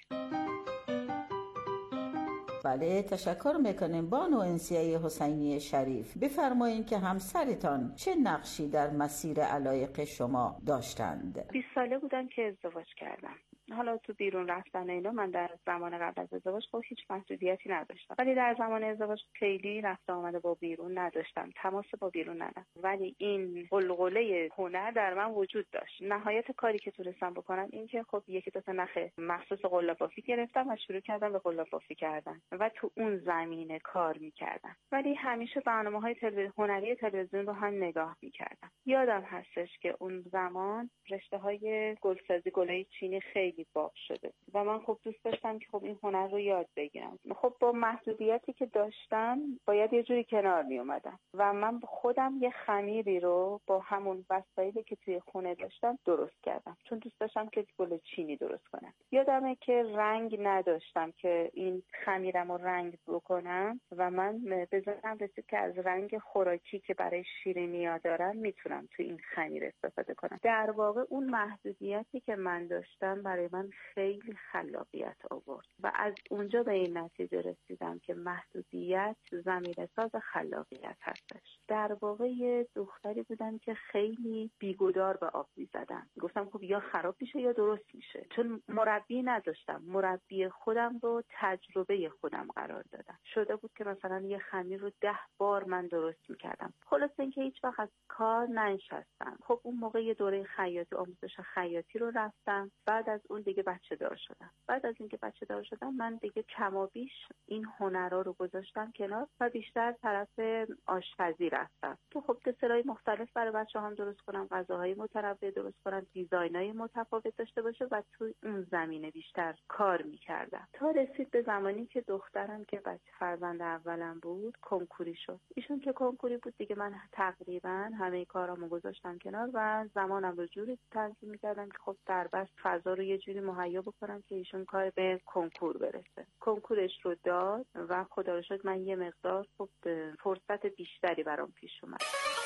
بله، تشکر میکنیم بانو انسیه حسینی شریف. بفرمایید که همسرتان چه نقشی در مسیر علایق شما داشتند؟ بیست ساله بودم که ازدواج کردم. حالا تو بیرون رفتن اینا من در زمان قبل از ازدواج خب هیچ محدودیتی نداشتم، ولی در زمان ازدواج خیلی رفت آمده با بیرون نداشتم، تماس با بیرون نداشتم، ولی این قلقله هنر در من وجود داشت. نهایت کاری که تونستم بکنم این که خب یکی دو تا نخ مخصوص قلاب بافی گرفتم و شروع کردم به قلاب بافی کردن و تو اون زمینه کار میکردم، ولی همیشه برنامه‌های تلویزیون هنری تلویزیون رو هم نگاه میکردم. یادم هستش که اون زمان رشته‌های گلسازی گلای چینی خیلی باب شده و من خب دوست داشتم که خب این هنر رو یاد بگیرم. خب با محدودیتی که داشتم باید یه جوری کنار می اومدم و من خودم یه خمیری رو با همون وسایلی که توی خونه داشتم درست کردم، چون دوست داشتم که گل چینی درست کنم. یادمه که رنگ نداشتم که این خمیرم رو رنگ بکنم و من به ذهنم رسید که از رنگ خوراکی که برای شیرینی‌ها دارم میتونم توی این خمیر استفاده کنم. در واقع اون محدودیتی که من داشتم برای من خیلی خلاقیت آورد و از اونجا به این نتیجه رسیدم که محدودیت زمینه ساز خلاقیت هستش. در واقع یه دختری بودم که خیلی بیگدار به آب می‌زدم. گفتم خب یا خراب میشه یا درست میشه، چون مربی نداشتم. مربی خودم رو تجربه خودم قرار دادم. شده بود که مثلا یه خمیر رو ده بار من درست می‌کردم. خلاص اینکه هیچ وقت از کار ننشستم. خب اون موقع یه دوره خیاطی آموزش خیاطی رو رفتم. بعد از اون دیگه بچه دار شدم. بعد از اینکه بچه دار شدم من دیگه کم و بیش این هنرها رو گذاشتم کنار و بیشتر طرف آشپزی رفتم. تو خب دسرای مختلف برای بچه‌ها هم درست کنم، غذاهای متنوع درست کنم، دیزاینای متفاوت داشته باشه و تو اون زمینه بیشتر کار می‌کردم تا رسید به زمانی که دخترم که بچه فرزند اولم بود کنکوری شد. ایشون که کنکوری بود دیگه من تقریبا همه کارامو گذاشتم کنار و زمانم رو جوری تنظیم می‌کردم که خب در بس فضا رو یه جوری مهیا بکنم که ایشون کار به کنکور برسه. کنکورش رو داد و خدا رو شکر من یه مقدار خب فرصت بیشتری برام پیش اومد.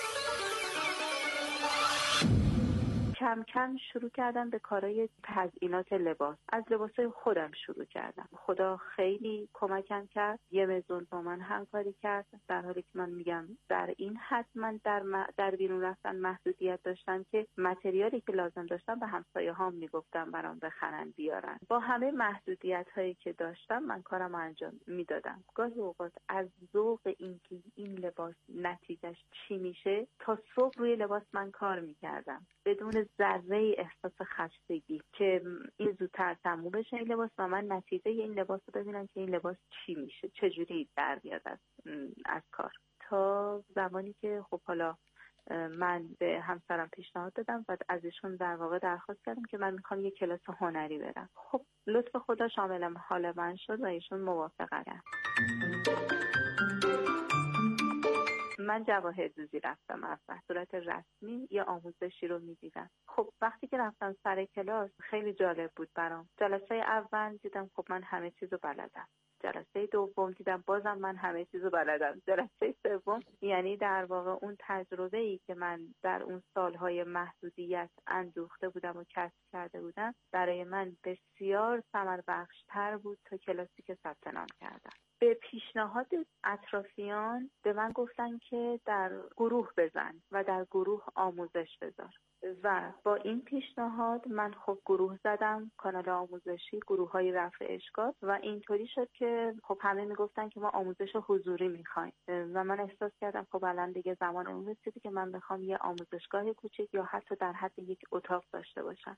کم کم شروع کردم به کارهای تزیینات لباس. از لباسای خودم شروع کردم. خدا خیلی کمکم کرد. یه مزون با من همکاری کرد، در حالی که من میگم در این حد من در م... در بیرون رفتن محدودیت داشتم که متریالی که لازم داشتم به همسایه هام میگفتم برام بخرن بیارن. با همه محدودیت هایی که داشتم من کارم انجام میدادم. گاهی اوقات از ذوق اینکه این لباس نتیجهش چی میشه تا صبح روی لباس من کار میکردم بدون ذره احساس خستگی که این زودتر تموم بشه این لباس و من نتیجه این لباس رو ببینم که این لباس چی میشه، چجوری در میاد از, از کار. تا زمانی که خب حالا من به همسرم پیشنهاد دادم و از ایشون در واقع درخواست کردم که من میخوام یه کلاس هنری برم. خب لطف خدا شامل حال من شد و ایشون موافقه کرد. من جواهردوزی رفتم اول صورت رسمی یه آموزشی رو میدیدم. خب وقتی که رفتم سر کلاس خیلی جالب بود برام. جلسه اول دیدم خب من همه چیزو بلدم. جلسه دوم دیدم بازم من همه چیزو بلدم. جلسه سوم یعنی در واقع اون تجربه‌ای که من در اون سالهای محدودیت اندوخته بودم و کسب کرده بودم برای من بسیار ثمربخش‌تر بود تا کلاسی که ثبت نام کردم. به پیشنهاد اطرافیان به من گفتن که در گروه بزن و در گروه آموزش بذار و با این پیشنهاد من خب گروه زدم، کانال آموزشی، گروه های رفع اشکال و اینطوری شد که خب همه میگفتن که ما آموزش حضوری میخوایم و من احساس کردم خب الان دیگه زمان اون رسیده که من بخوام یه آموزشگاه کوچیک یا حتی در حد یک اتاق داشته باشم.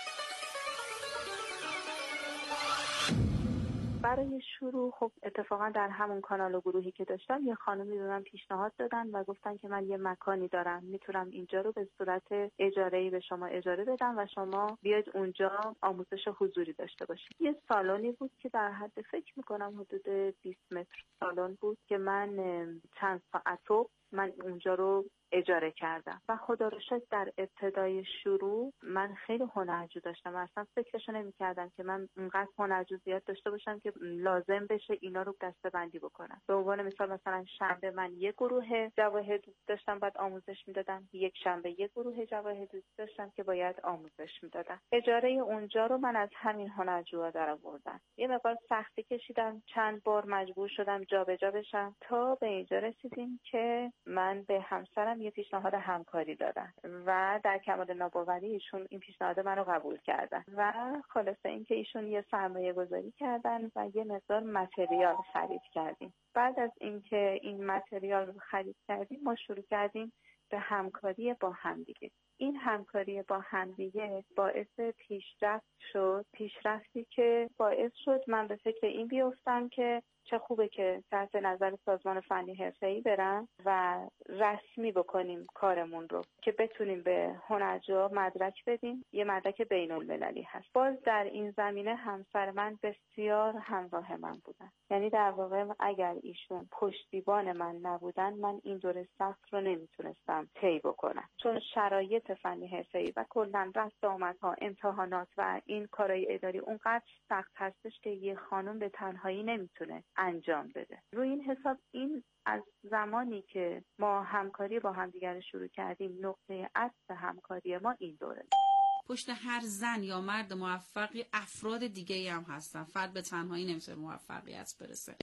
برای شروع خب اتفاقا در همون کانال و گروهی که داشتم یه خانمی به من پیشنهاد دادن و گفتن که من یه مکانی دارم میتونم اینجا رو به صورت اجاره‌ای به شما اجاره بدم و شما بیاید اونجا آموزش حضوری داشته باشید. یه سالنی بود که در حد فکر میکنم حدود بیست متر سالن بود که من چند ساعت صبح من اونجا رو اجاره کردم و خدا رو شکر در ابتدای شروع من خیلی هنرجو داشتم و اصلا فکرشو نمی‌کردم که من اونقدر هنرجو زیاد داشته باشم که لازم بشه اینا رو دسته‌بندی بکنم. به عنوان مثال مثلا شنبه من یک گروه جواهردوزی داشتم بعد آموزش میدادم، یک شنبه یک گروه جواهردوزی داشتم که باید آموزش میدادم. اجاره اونجا رو من از همین هنرجوها درآوردم. یه مقدار سختی کشیدم، چند بار مجبور شدم جابجا بشم تا به اینجا رسیدیم که من به همسرم یه پیشنهاد همکاری دادن و در کمال ناباوری ایشون این پیشنهاد منو قبول کردن و خلاصه اینکه ایشون یه سرمایه گذاری کردن و یه مقدار متریال خرید کردیم. بعد از اینکه این متریال رو خرید کردیم ما شروع کردیم به همکاری با همدیگه. این همکاری با همدیگه باعث پیشرفت شد، پیشرفتی که باعث شد من به فکر این بیفتم که چه خوبه که تحت نظر سازمان فنی حرفه‌ای برم و رسمی بکنیم کارمون رو که بتونیم به هنرجوها مدرک بدیم. یه مدرک بین المللی هست. باز در این زمینه همسر من بسیار همراه من بودن. یعنی در واقع اگر ایشون پشتیبان من نبودن من این دوره سخت رو نمیتونستم طی بکنم، چون شرایط فنی حرفه‌ای و کلا رفت آمدها، امتحانات و این کارهای اداری اونقدر سخت هستش که یه خانم به تنهایی نمیتونه انجام بده. روی این حساب این از زمانی که ما همکاری با همدیگر شروع کردیم نقطه عطف همکاری ما این دوره. پشت هر زن یا مرد موفقی افراد دیگه‌ای هم هستن. فرد به تنهایی نمیتونه موفقیت برسه.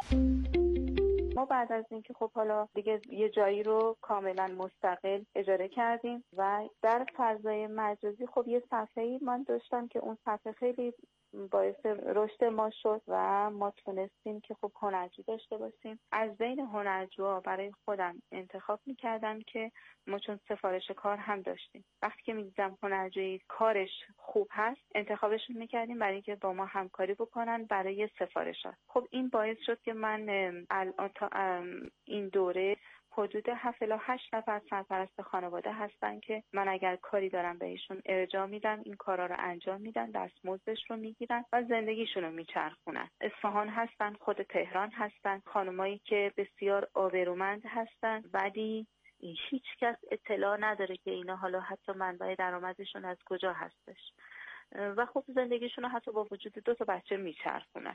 ما بعد از اینکه خب حالا دیگه یه جایی رو کاملا مستقل اجاره کردیم و در فضای مجازی خب یه صفحه‌ای من داشتم که اون صفحه خیلی باعث رشد ما شد و ما تونستیم که خب هنرجو داشته باشیم. از بین هنرجوها برای خودم انتخاب میکردم که ما چون سفارش کار هم داشتیم، وقتی که میدیدم هنرجوی کارش خوب هست انتخابشون میکردیم برای اینکه با ما همکاری بکنن برای سفارشات. خب این باعث شد که من الان تا این دوره حدود هفت الی هشت نفر سرپرست خانواده هستن که من اگر کاری دارم بهشون ارجاع میدم، این کارا رو انجام میدن، دستمزدش رو میگیرن و زندگیشون رو میچرخونن. اصفهان هستن، خود تهران هستن، خانمایی که بسیار آبرومند هستن ولی هیچ کس اطلاع نداره که اینا حالا حتی منبع درآمدشون از کجا هستش و خب زندگیشون رو حتی با وجود دو تا بچه میچرخونن.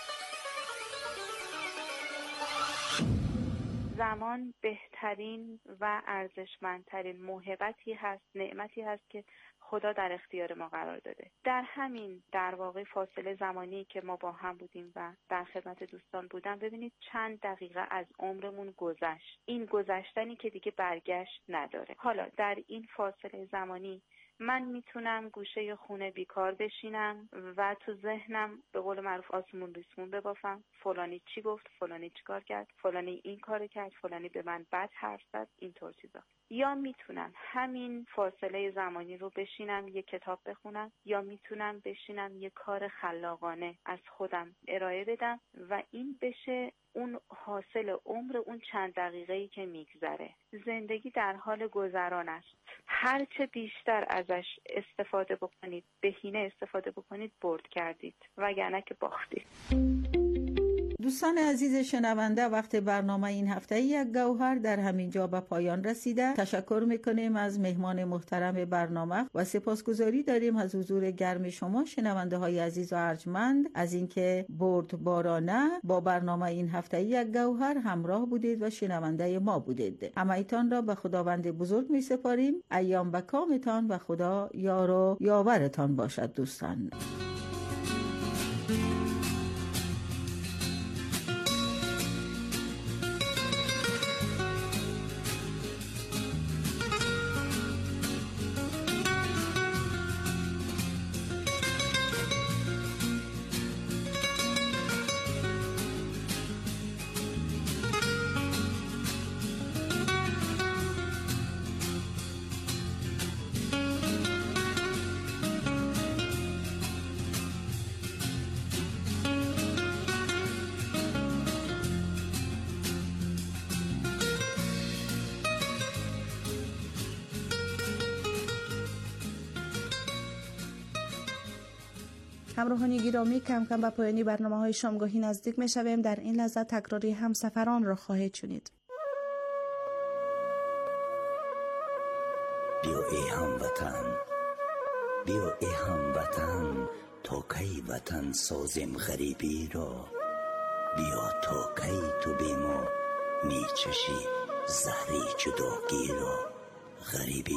زمان بهترین و ارزشمندترین موهبتی هست، نعمتی هست که خدا در اختیار ما قرار داده. در همین در واقع فاصله زمانی که ما با هم بودیم و در خدمت دوستان بودم، ببینید چند دقیقه از عمرمون گذشت. این گذشتنی که دیگه برگشت نداره. حالا در این فاصله زمانی من میتونم گوشه خونه بیکار بشینم و تو ذهنم به قول معروف آسمون ریسمون ببافم، فلانی چی گفت، فلانی چی کار کرد، فلانی این کار کرد، فلانی به من بد حرف زد، اینطور چیزا. یا میتونم همین فاصله زمانی رو بشینم یه کتاب بخونم، یا میتونم بشینم یه کار خلاقانه از خودم ارائه بدم و این بشه اون حاصل عمر اون چند دقیقه‌ای که میگذره. زندگی در حال گذران است. هرچه بیشتر ازش استفاده بکنید، بهینه استفاده بکنید، برد کردید، وگرنه که باختید. دوستان عزیز شنونده، وقت برنامه این هفته یک گوهر در همین جا به پایان رسیده. تشکر میکنیم از مهمان محترم برنامه و سپاسگزاری داریم از حضور گرم شما شنونده های عزیز و ارجمند از اینکه بردبارانه با برنامه این هفته یک گوهر همراه بودید و شنونده ما بودید. همه ایتان را به خداوند بزرگ می سپاریم. ایام به کامتان و خدا یار و یاورتان باشد دوستان. همراهان گرامی، کم کم به پایانی برنامه های شامگاهی نزدیک می شویم. در این لحظه تکراری همسفران را خواهید شنید. بیا ای هموطن، بیا ای هموطن، تا کی وطن سازیم غریبی را. بیا تا کی تو بی ما می چشی زهری جداگی را. غریبی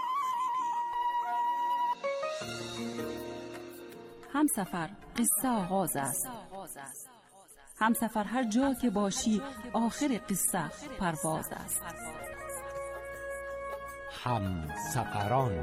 همسفر قصه آغاز است. همسفر هر جا که باشی آخر قصه پرواز است. همسفران.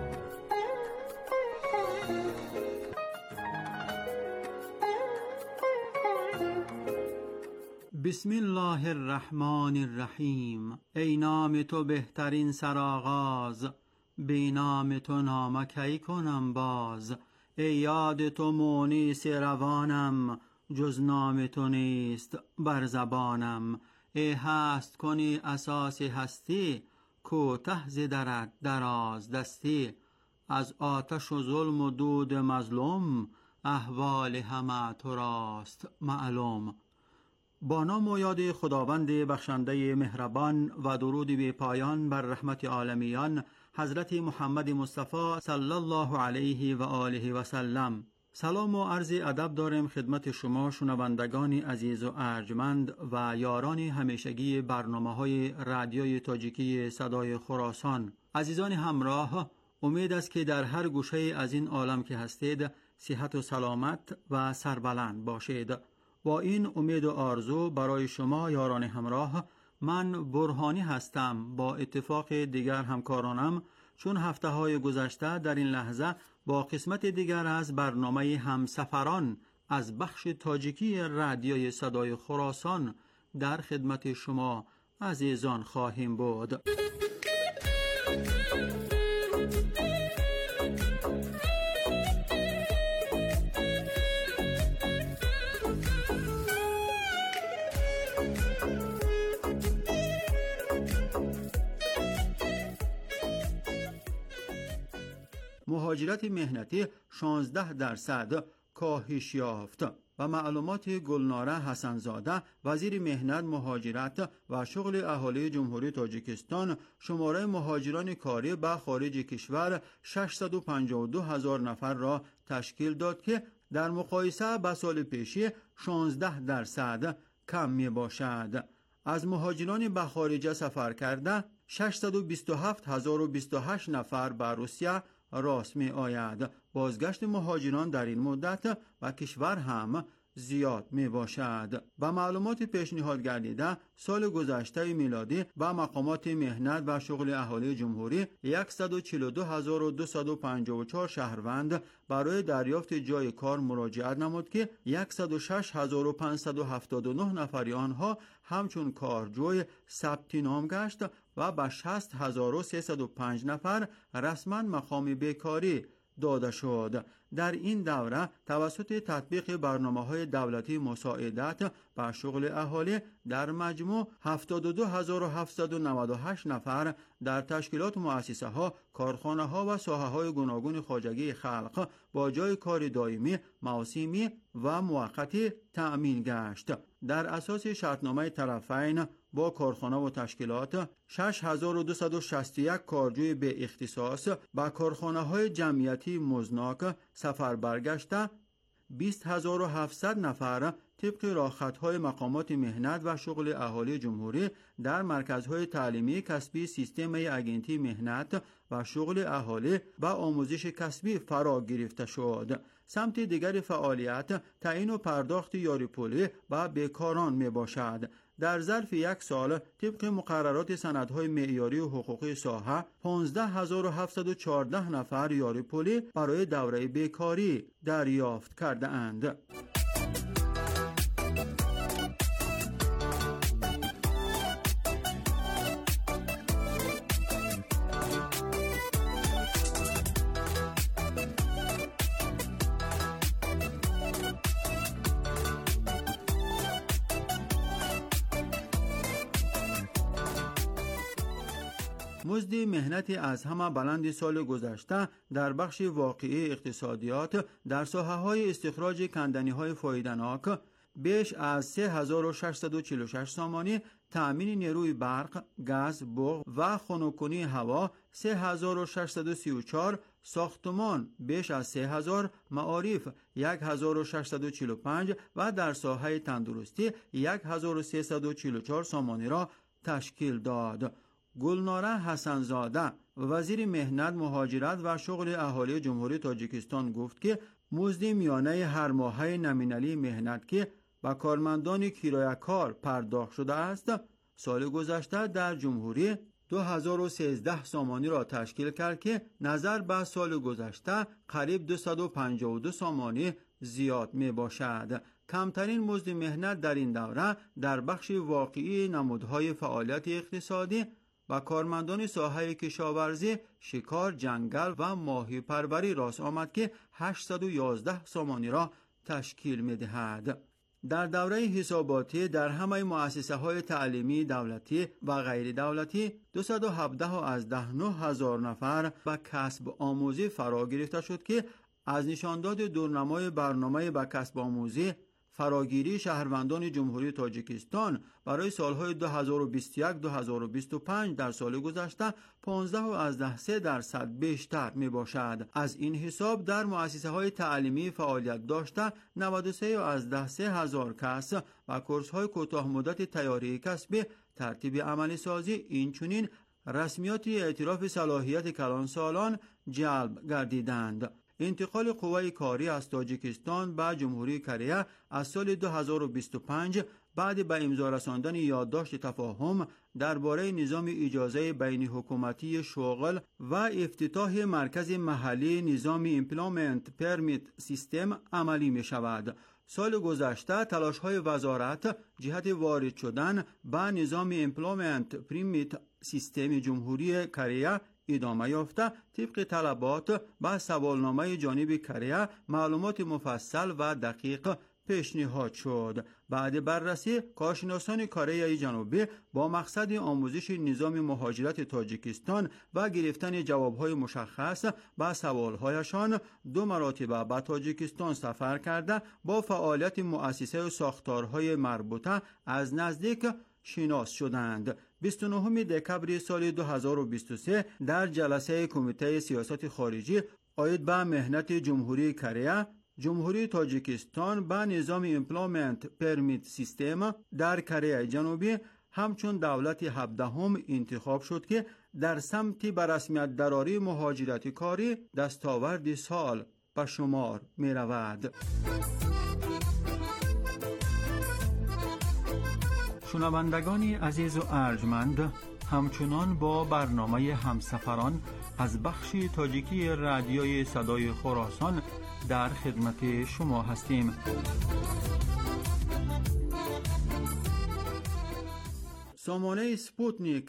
بسم الله الرحمن الرحیم. ای نام تو بهترین سرآغاز، بی نام تو نام کی کنم باز. ای یاد تو مونس روانم، جز نام تو نیست بر زبانم. ای هست کنی اساس هستی، کوته ز درت دراز دستی. از آتش و ظلم و دود مظلوم، احوال همه تو راست معلوم. با نام و یاد خداوند بخشنده مهربان و درود بی پایان بر رحمت عالمیان حضرت محمد مصطفی صلی الله علیه و آله و سلم. سلام و عرض ادب داریم خدمت شما شنوندگان عزیز و ارجمند و یاران همیشگی برنامه‌های رادیوی تاجیکی صدای خراسان. عزیزان همراه، امید است که در هر گوشه از این عالم که هستید صحت و سلامت و سربلند باشید. با این امید و آرزو برای شما یاران همراه، من برهانی هستم. با اتفاق دیگر همکارانم چون هفته های گذشته در این لحظه با قسمت دیگر از برنامه همسفران از بخش تاجیکی رادیوی صدای خراسان در خدمت شما عزیزان خواهیم بود. مهاجرت مهنتی شانزده درصد کاهش یافت و معلومات گلناره حسنزاده وزیر مهنت، مهاجرت و شغل اهالی جمهوری تاجیکستان شماره مهاجران کاری به خارج کشور ششصد و پنجاه و دو هزار نفر را تشکیل داد که در مقایسه با سال پیشی شانزده درصد کم می باشد. از مهاجران به خارج سفر کرده ششصد و بیست و هفت هزار و بیست و هشت نفر به روسیه راست می آید. بازگشت مهاجران در این مدت و کشور هم زیاد می باشد. با معلومات پیشنهاد گردیده سال گذشته میلادی با مقامات مهنت و شغل اهالی جمهوری صد و چهل و دو هزار و دویست و پنجاه و چهار شهروند برای دریافت جای کار مراجعت نمود که صد و شش هزار و پانصد و هفتاد و نه نفری آنها همچون کارجوی ثبت نام گشت و به شصت هزار و سیصد و پنج نفر رسما مقام بیکاری داده شد. در این دوره توسط تطبیق برنامه‌های دولتی مساعدت بر شغل اهالی در مجموع هفتاد و دو هزار و هفتصد و نود و هشت نفر در تشکیلات مؤسسه‌ها، کارخانه‌ها و ساحه‌های گوناگون خواجگی خلق با جای کار دائمی، موسمی و موقتی تأمین گشت. در اساس شرطنامه طرفین با کارخانه و تشکیلات شش هزار و دویست و شصت و یک کارجوی به اختصاص با کارخانه‌های جمعیتی مزناک سفر برگشته، بیست هزار و هفتصد نفر طبق راهخطهای مقامات مهنت و شغل اهالی جمهوری در مرکزهای تعلیمی کسبی سیستم اگنتی مهنت و شغل اهالی و آموزش کسبی فرا گرفته شد. سمت دیگر فعالیت تعیین و پرداخت یاری پولی و بیکاران می باشد. در ظرف یک سال طبق مقررات سندهای معیاری و حقوقی ساحه پانزده هزار و هفتصد و چهارده نفر یاری پولی برای دوره بیکاری دریافت کرده اند. مزد مهنتی از همه بلند سال گذشته در بخش واقعی اقتصادیات در ساحه‌های استخراج کندنی‌های فایده‌ناک بیش از سه هزار و ششصد و چهل و شش سامانی، تأمین نیروی برق، گاز، بوق و خنک‌کنی هوا سه هزار و ششصد و سی و چهار، ساختمان بیش از سه هزار، معارف یک هزار و ششصد و چهل و پنج و در ساحه تندرستی یک هزار و سیصد و چهل و چهار سامانی را تشکیل داد. گلناره حسنزاده وزیر مهنت، مهاجرت و شغل اهالی جمهوری تاجیکستان گفت که مزد میانه هر ماهه نمینالی مهنت که به کارمندان کرایه‌کار پرداخت شده است سال گذشته در جمهوری دو هزار و سیزده سامانی را تشکیل کرد که نظر به سال گذشته قریب دویست و پنجاه و دو سامانی زیاد می باشد. کمترین مزد مهنت در این دوره در بخش واقعی نمودهای فعالیت اقتصادی و کارمندان ساحه کشاورزی، شکار، جنگل و ماهی پروری راست آمد که هشتصد و یازده سامانی را تشکیل می دهد. در دوره حساباتی در همه مؤسسه های تعلیمی دولتی و غیر دولتی دویست و هفده از ده و نه هزار نفر به کسب آموزی فرا گرفته شد که از نشانداد دورنمای برنامه به کسب آموزی فراگیری شهروندان جمهوری تاجیکستان برای سالهای دو هزار و بیست و یک دو هزار و بیست و پنج در سال گذشته پانزده از ده سه درصد بیشتر می باشد. از این حساب در مؤسسه های تعلیمی فعالیت داشته نود و سه از ده سه هزار کس و کورس های کوتاه مدت تیاری کسبی ترتیب عملی سازی اینچنین رسمیات اعتراف صلاحیت کلانسالان جلب گردیدند. انتقال قوه کاری از تاجیکستان به جمهوری کره از سال دو هزار و بیست و پنج بعد به امضا رساندن یادداشت تفاهم درباره نظام اجازه بین حکومتی شغل و افتتاح مرکز محلی نظام ایمپلومنت پرمیت سیستم عملی می شود. سال گذشته تلاش‌های وزارت جهت وارد شدن به نظام ایمپلومنت پرمیت سیستم جمهوری کره ادامه یافته طبق طلبات با سوالنامه جانب کره معلومات مفصل و دقیق پیشنهاد شد. بعد بررسی کارشناسان کره جنوبی با مقصد آموزش نظام مهاجرت تاجیکستان و گرفتن جوابهای مشخص به سوالهایشان دو مرتبه به تاجیکستان سفر کرده با فعالیت مؤسسه و ساختارهای مربوطه از نزدیک شناس شدند. بیست و نهم دکبر سال دو هزار و بیست و سه در جلسه کمیته سیاست خارجی عاید به مهنت جمهوری کره، جمهوری تاجیکستان به نظام ایمپلومنت پرمیت سیستم در کره جنوبی همچون دولت هفدهم انتخاب شد که در سمت به رسمیت دراری مهاجرت کاری دستاورد سال به شمار می رود. شنوندگان عزیز و ارجمند، همچنان با برنامه همسفران از بخش تاجیکی رادیوی صدای خراسان در خدمت شما هستیم. سامانه سپوتنیک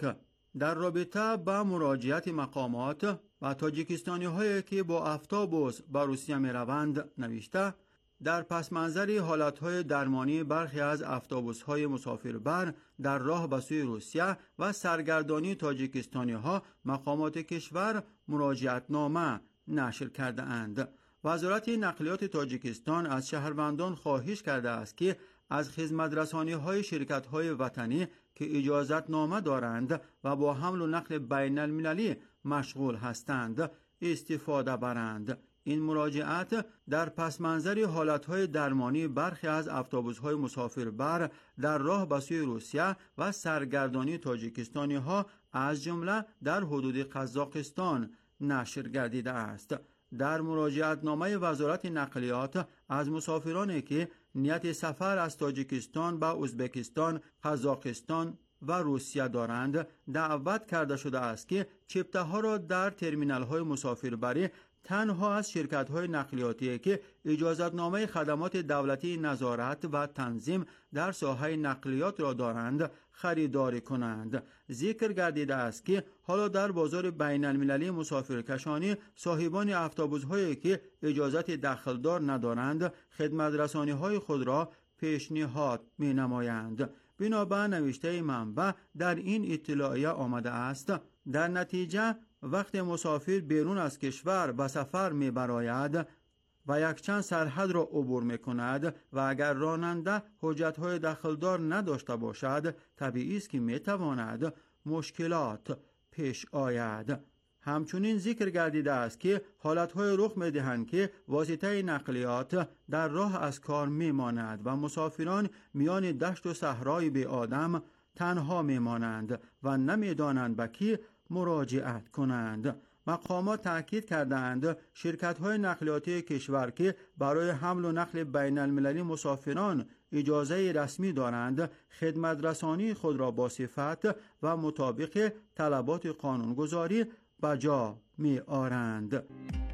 در رابطه با مراجعت مقامات و تاجیکستانی هایی که با افتابوس به روسیه می روند نوشته در پس منظر حالتهای درمانی برخی از افتابوس های مسافربر در راه به سوی روسیه و سرگردانی تاجیکستانی ها مقامات کشور مراجعت نامه نشر کرده اند. وزارت نقلیات تاجیکستان از شهروندان خواهش کرده است که از خدمت رسانی های شرکت های وطنی که اجازت نامه دارند و با حمل و نقل بین المللی مشغول هستند استفاده برند. این مراجعت در پس منظر حالتهای درمانی برخی از اتوبوس‌های مسافربر در راه به سوی روسیه و سرگردانی تاجیکستانی ها از جمله در حدود قزاقستان نشر گردیده است. در مراجعت نامه وزارت نقلیات از مسافرانی که نیت سفر از تاجیکستان به ازبکستان، قزاقستان و روسیه دارند دعوت کرده شده است که چپته ها را در ترمینال های مسافربری تنها از شرکت های نقلیاتی که اجازتنامه خدمات دولتی نظارت و تنظیم در ساحه نقلیات را دارند خریداری کنند. ذکر گردیده است که حالا در بازار بین المللی مسافرکشانی صاحبان اتوبوس هایی که اجازت دخلدار ندارند خدمت رسانی های خود را پیشنهاد می نمایند. بنابر نوشته منبع در این اطلاعیه آمده است در نتیجه وقت مسافر بیرون از کشور به سفر می براید و یک چند سرحد را عبور می کند و اگر راننده حجتهای دخلدار نداشته باشد طبیعی است که می تواند مشکلات پیش آید. همچنین ذکر گردیده است که حالتهای رخ می دهند که واسطه نقلیات در راه از کار می ماند و مسافران میان دشت و صحرای بی آدم تنها می مانند و نمی دانند به کی مراجعت کنند. مقامات تأکید کردند شرکت‌های نقلیاتی کشور که برای حمل و نقل بین المللی مسافران اجازه رسمی دارند خدمت رسانی خود را با صفت و مطابق طلبات قانونگذاری بجا می آرند.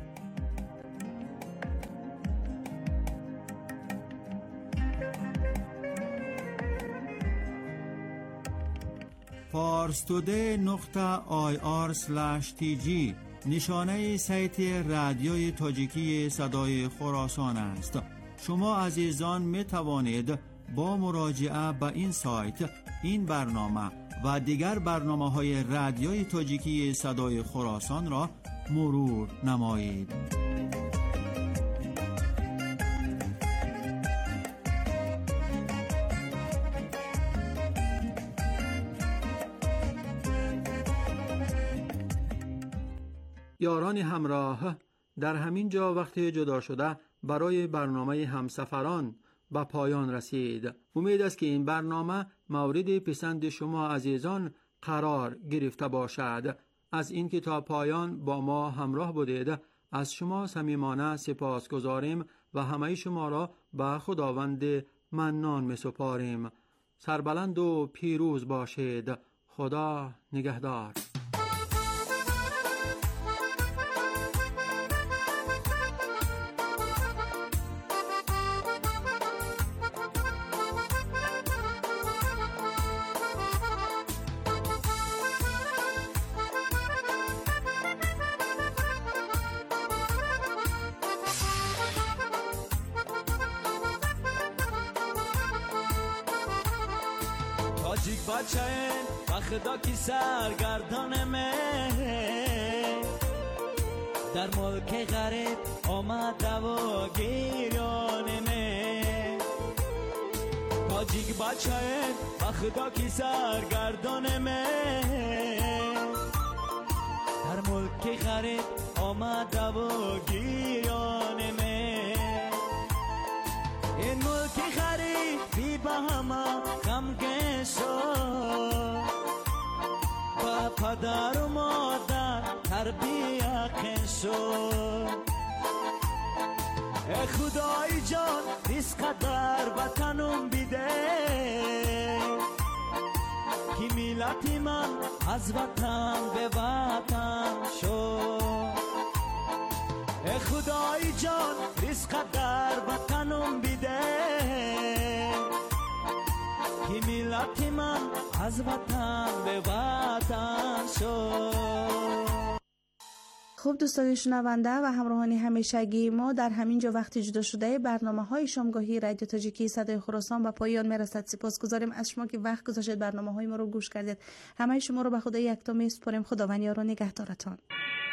فارستوده نقطه آی آر اسلش تی جی نشانه سایت رادیوی تاجیکی صدای خراسان است. شما عزیزان می توانید با مراجعه به این سایت این برنامه و دیگر برنامه های رادیوی تاجیکی صدای خراسان را مرور نمایید. یاران همراه، در همین جا وقت جدا شده برای برنامه همسفران به پایان رسید. امید است که این برنامه مورد پسند شما عزیزان قرار گرفته باشد. از اینکه تا پایان با ما همراه بودید از شما صمیمانه سپاسگزاریم و همه شما را به خداوند منان می‌سپاریم. سربلند و پیروز باشید. خدا نگهدار. بچه بخدا کی سرگردان من در ملک غریب آمد و گیران من تاجیک بچه بخدا کی سرگردان من در ملک غریب آمد و گیران من این ملک غریب بی با همه غمگین شد با پدر و مادر تربیت شد. ای خدای جان رزق در وطنم بیده که ملت من از وطن به وطن شد. ای خدای جان رزق در وطنم بیده که ملت من از وطن به وطن شد. خوب دوستان شنونده و همراهان همیشگی ما در همین جا وقتی جدا شده برنامه های شامگاهی رادیو تاجیکی صدای خراسان به پایان میرسد. سپاسگزاریم از شما که وقت گذاشتید برنامه های ما رو گوش کردید. همه شما رو به خدای یکتا میسپاریم. خداوند یار و نگهدارتان.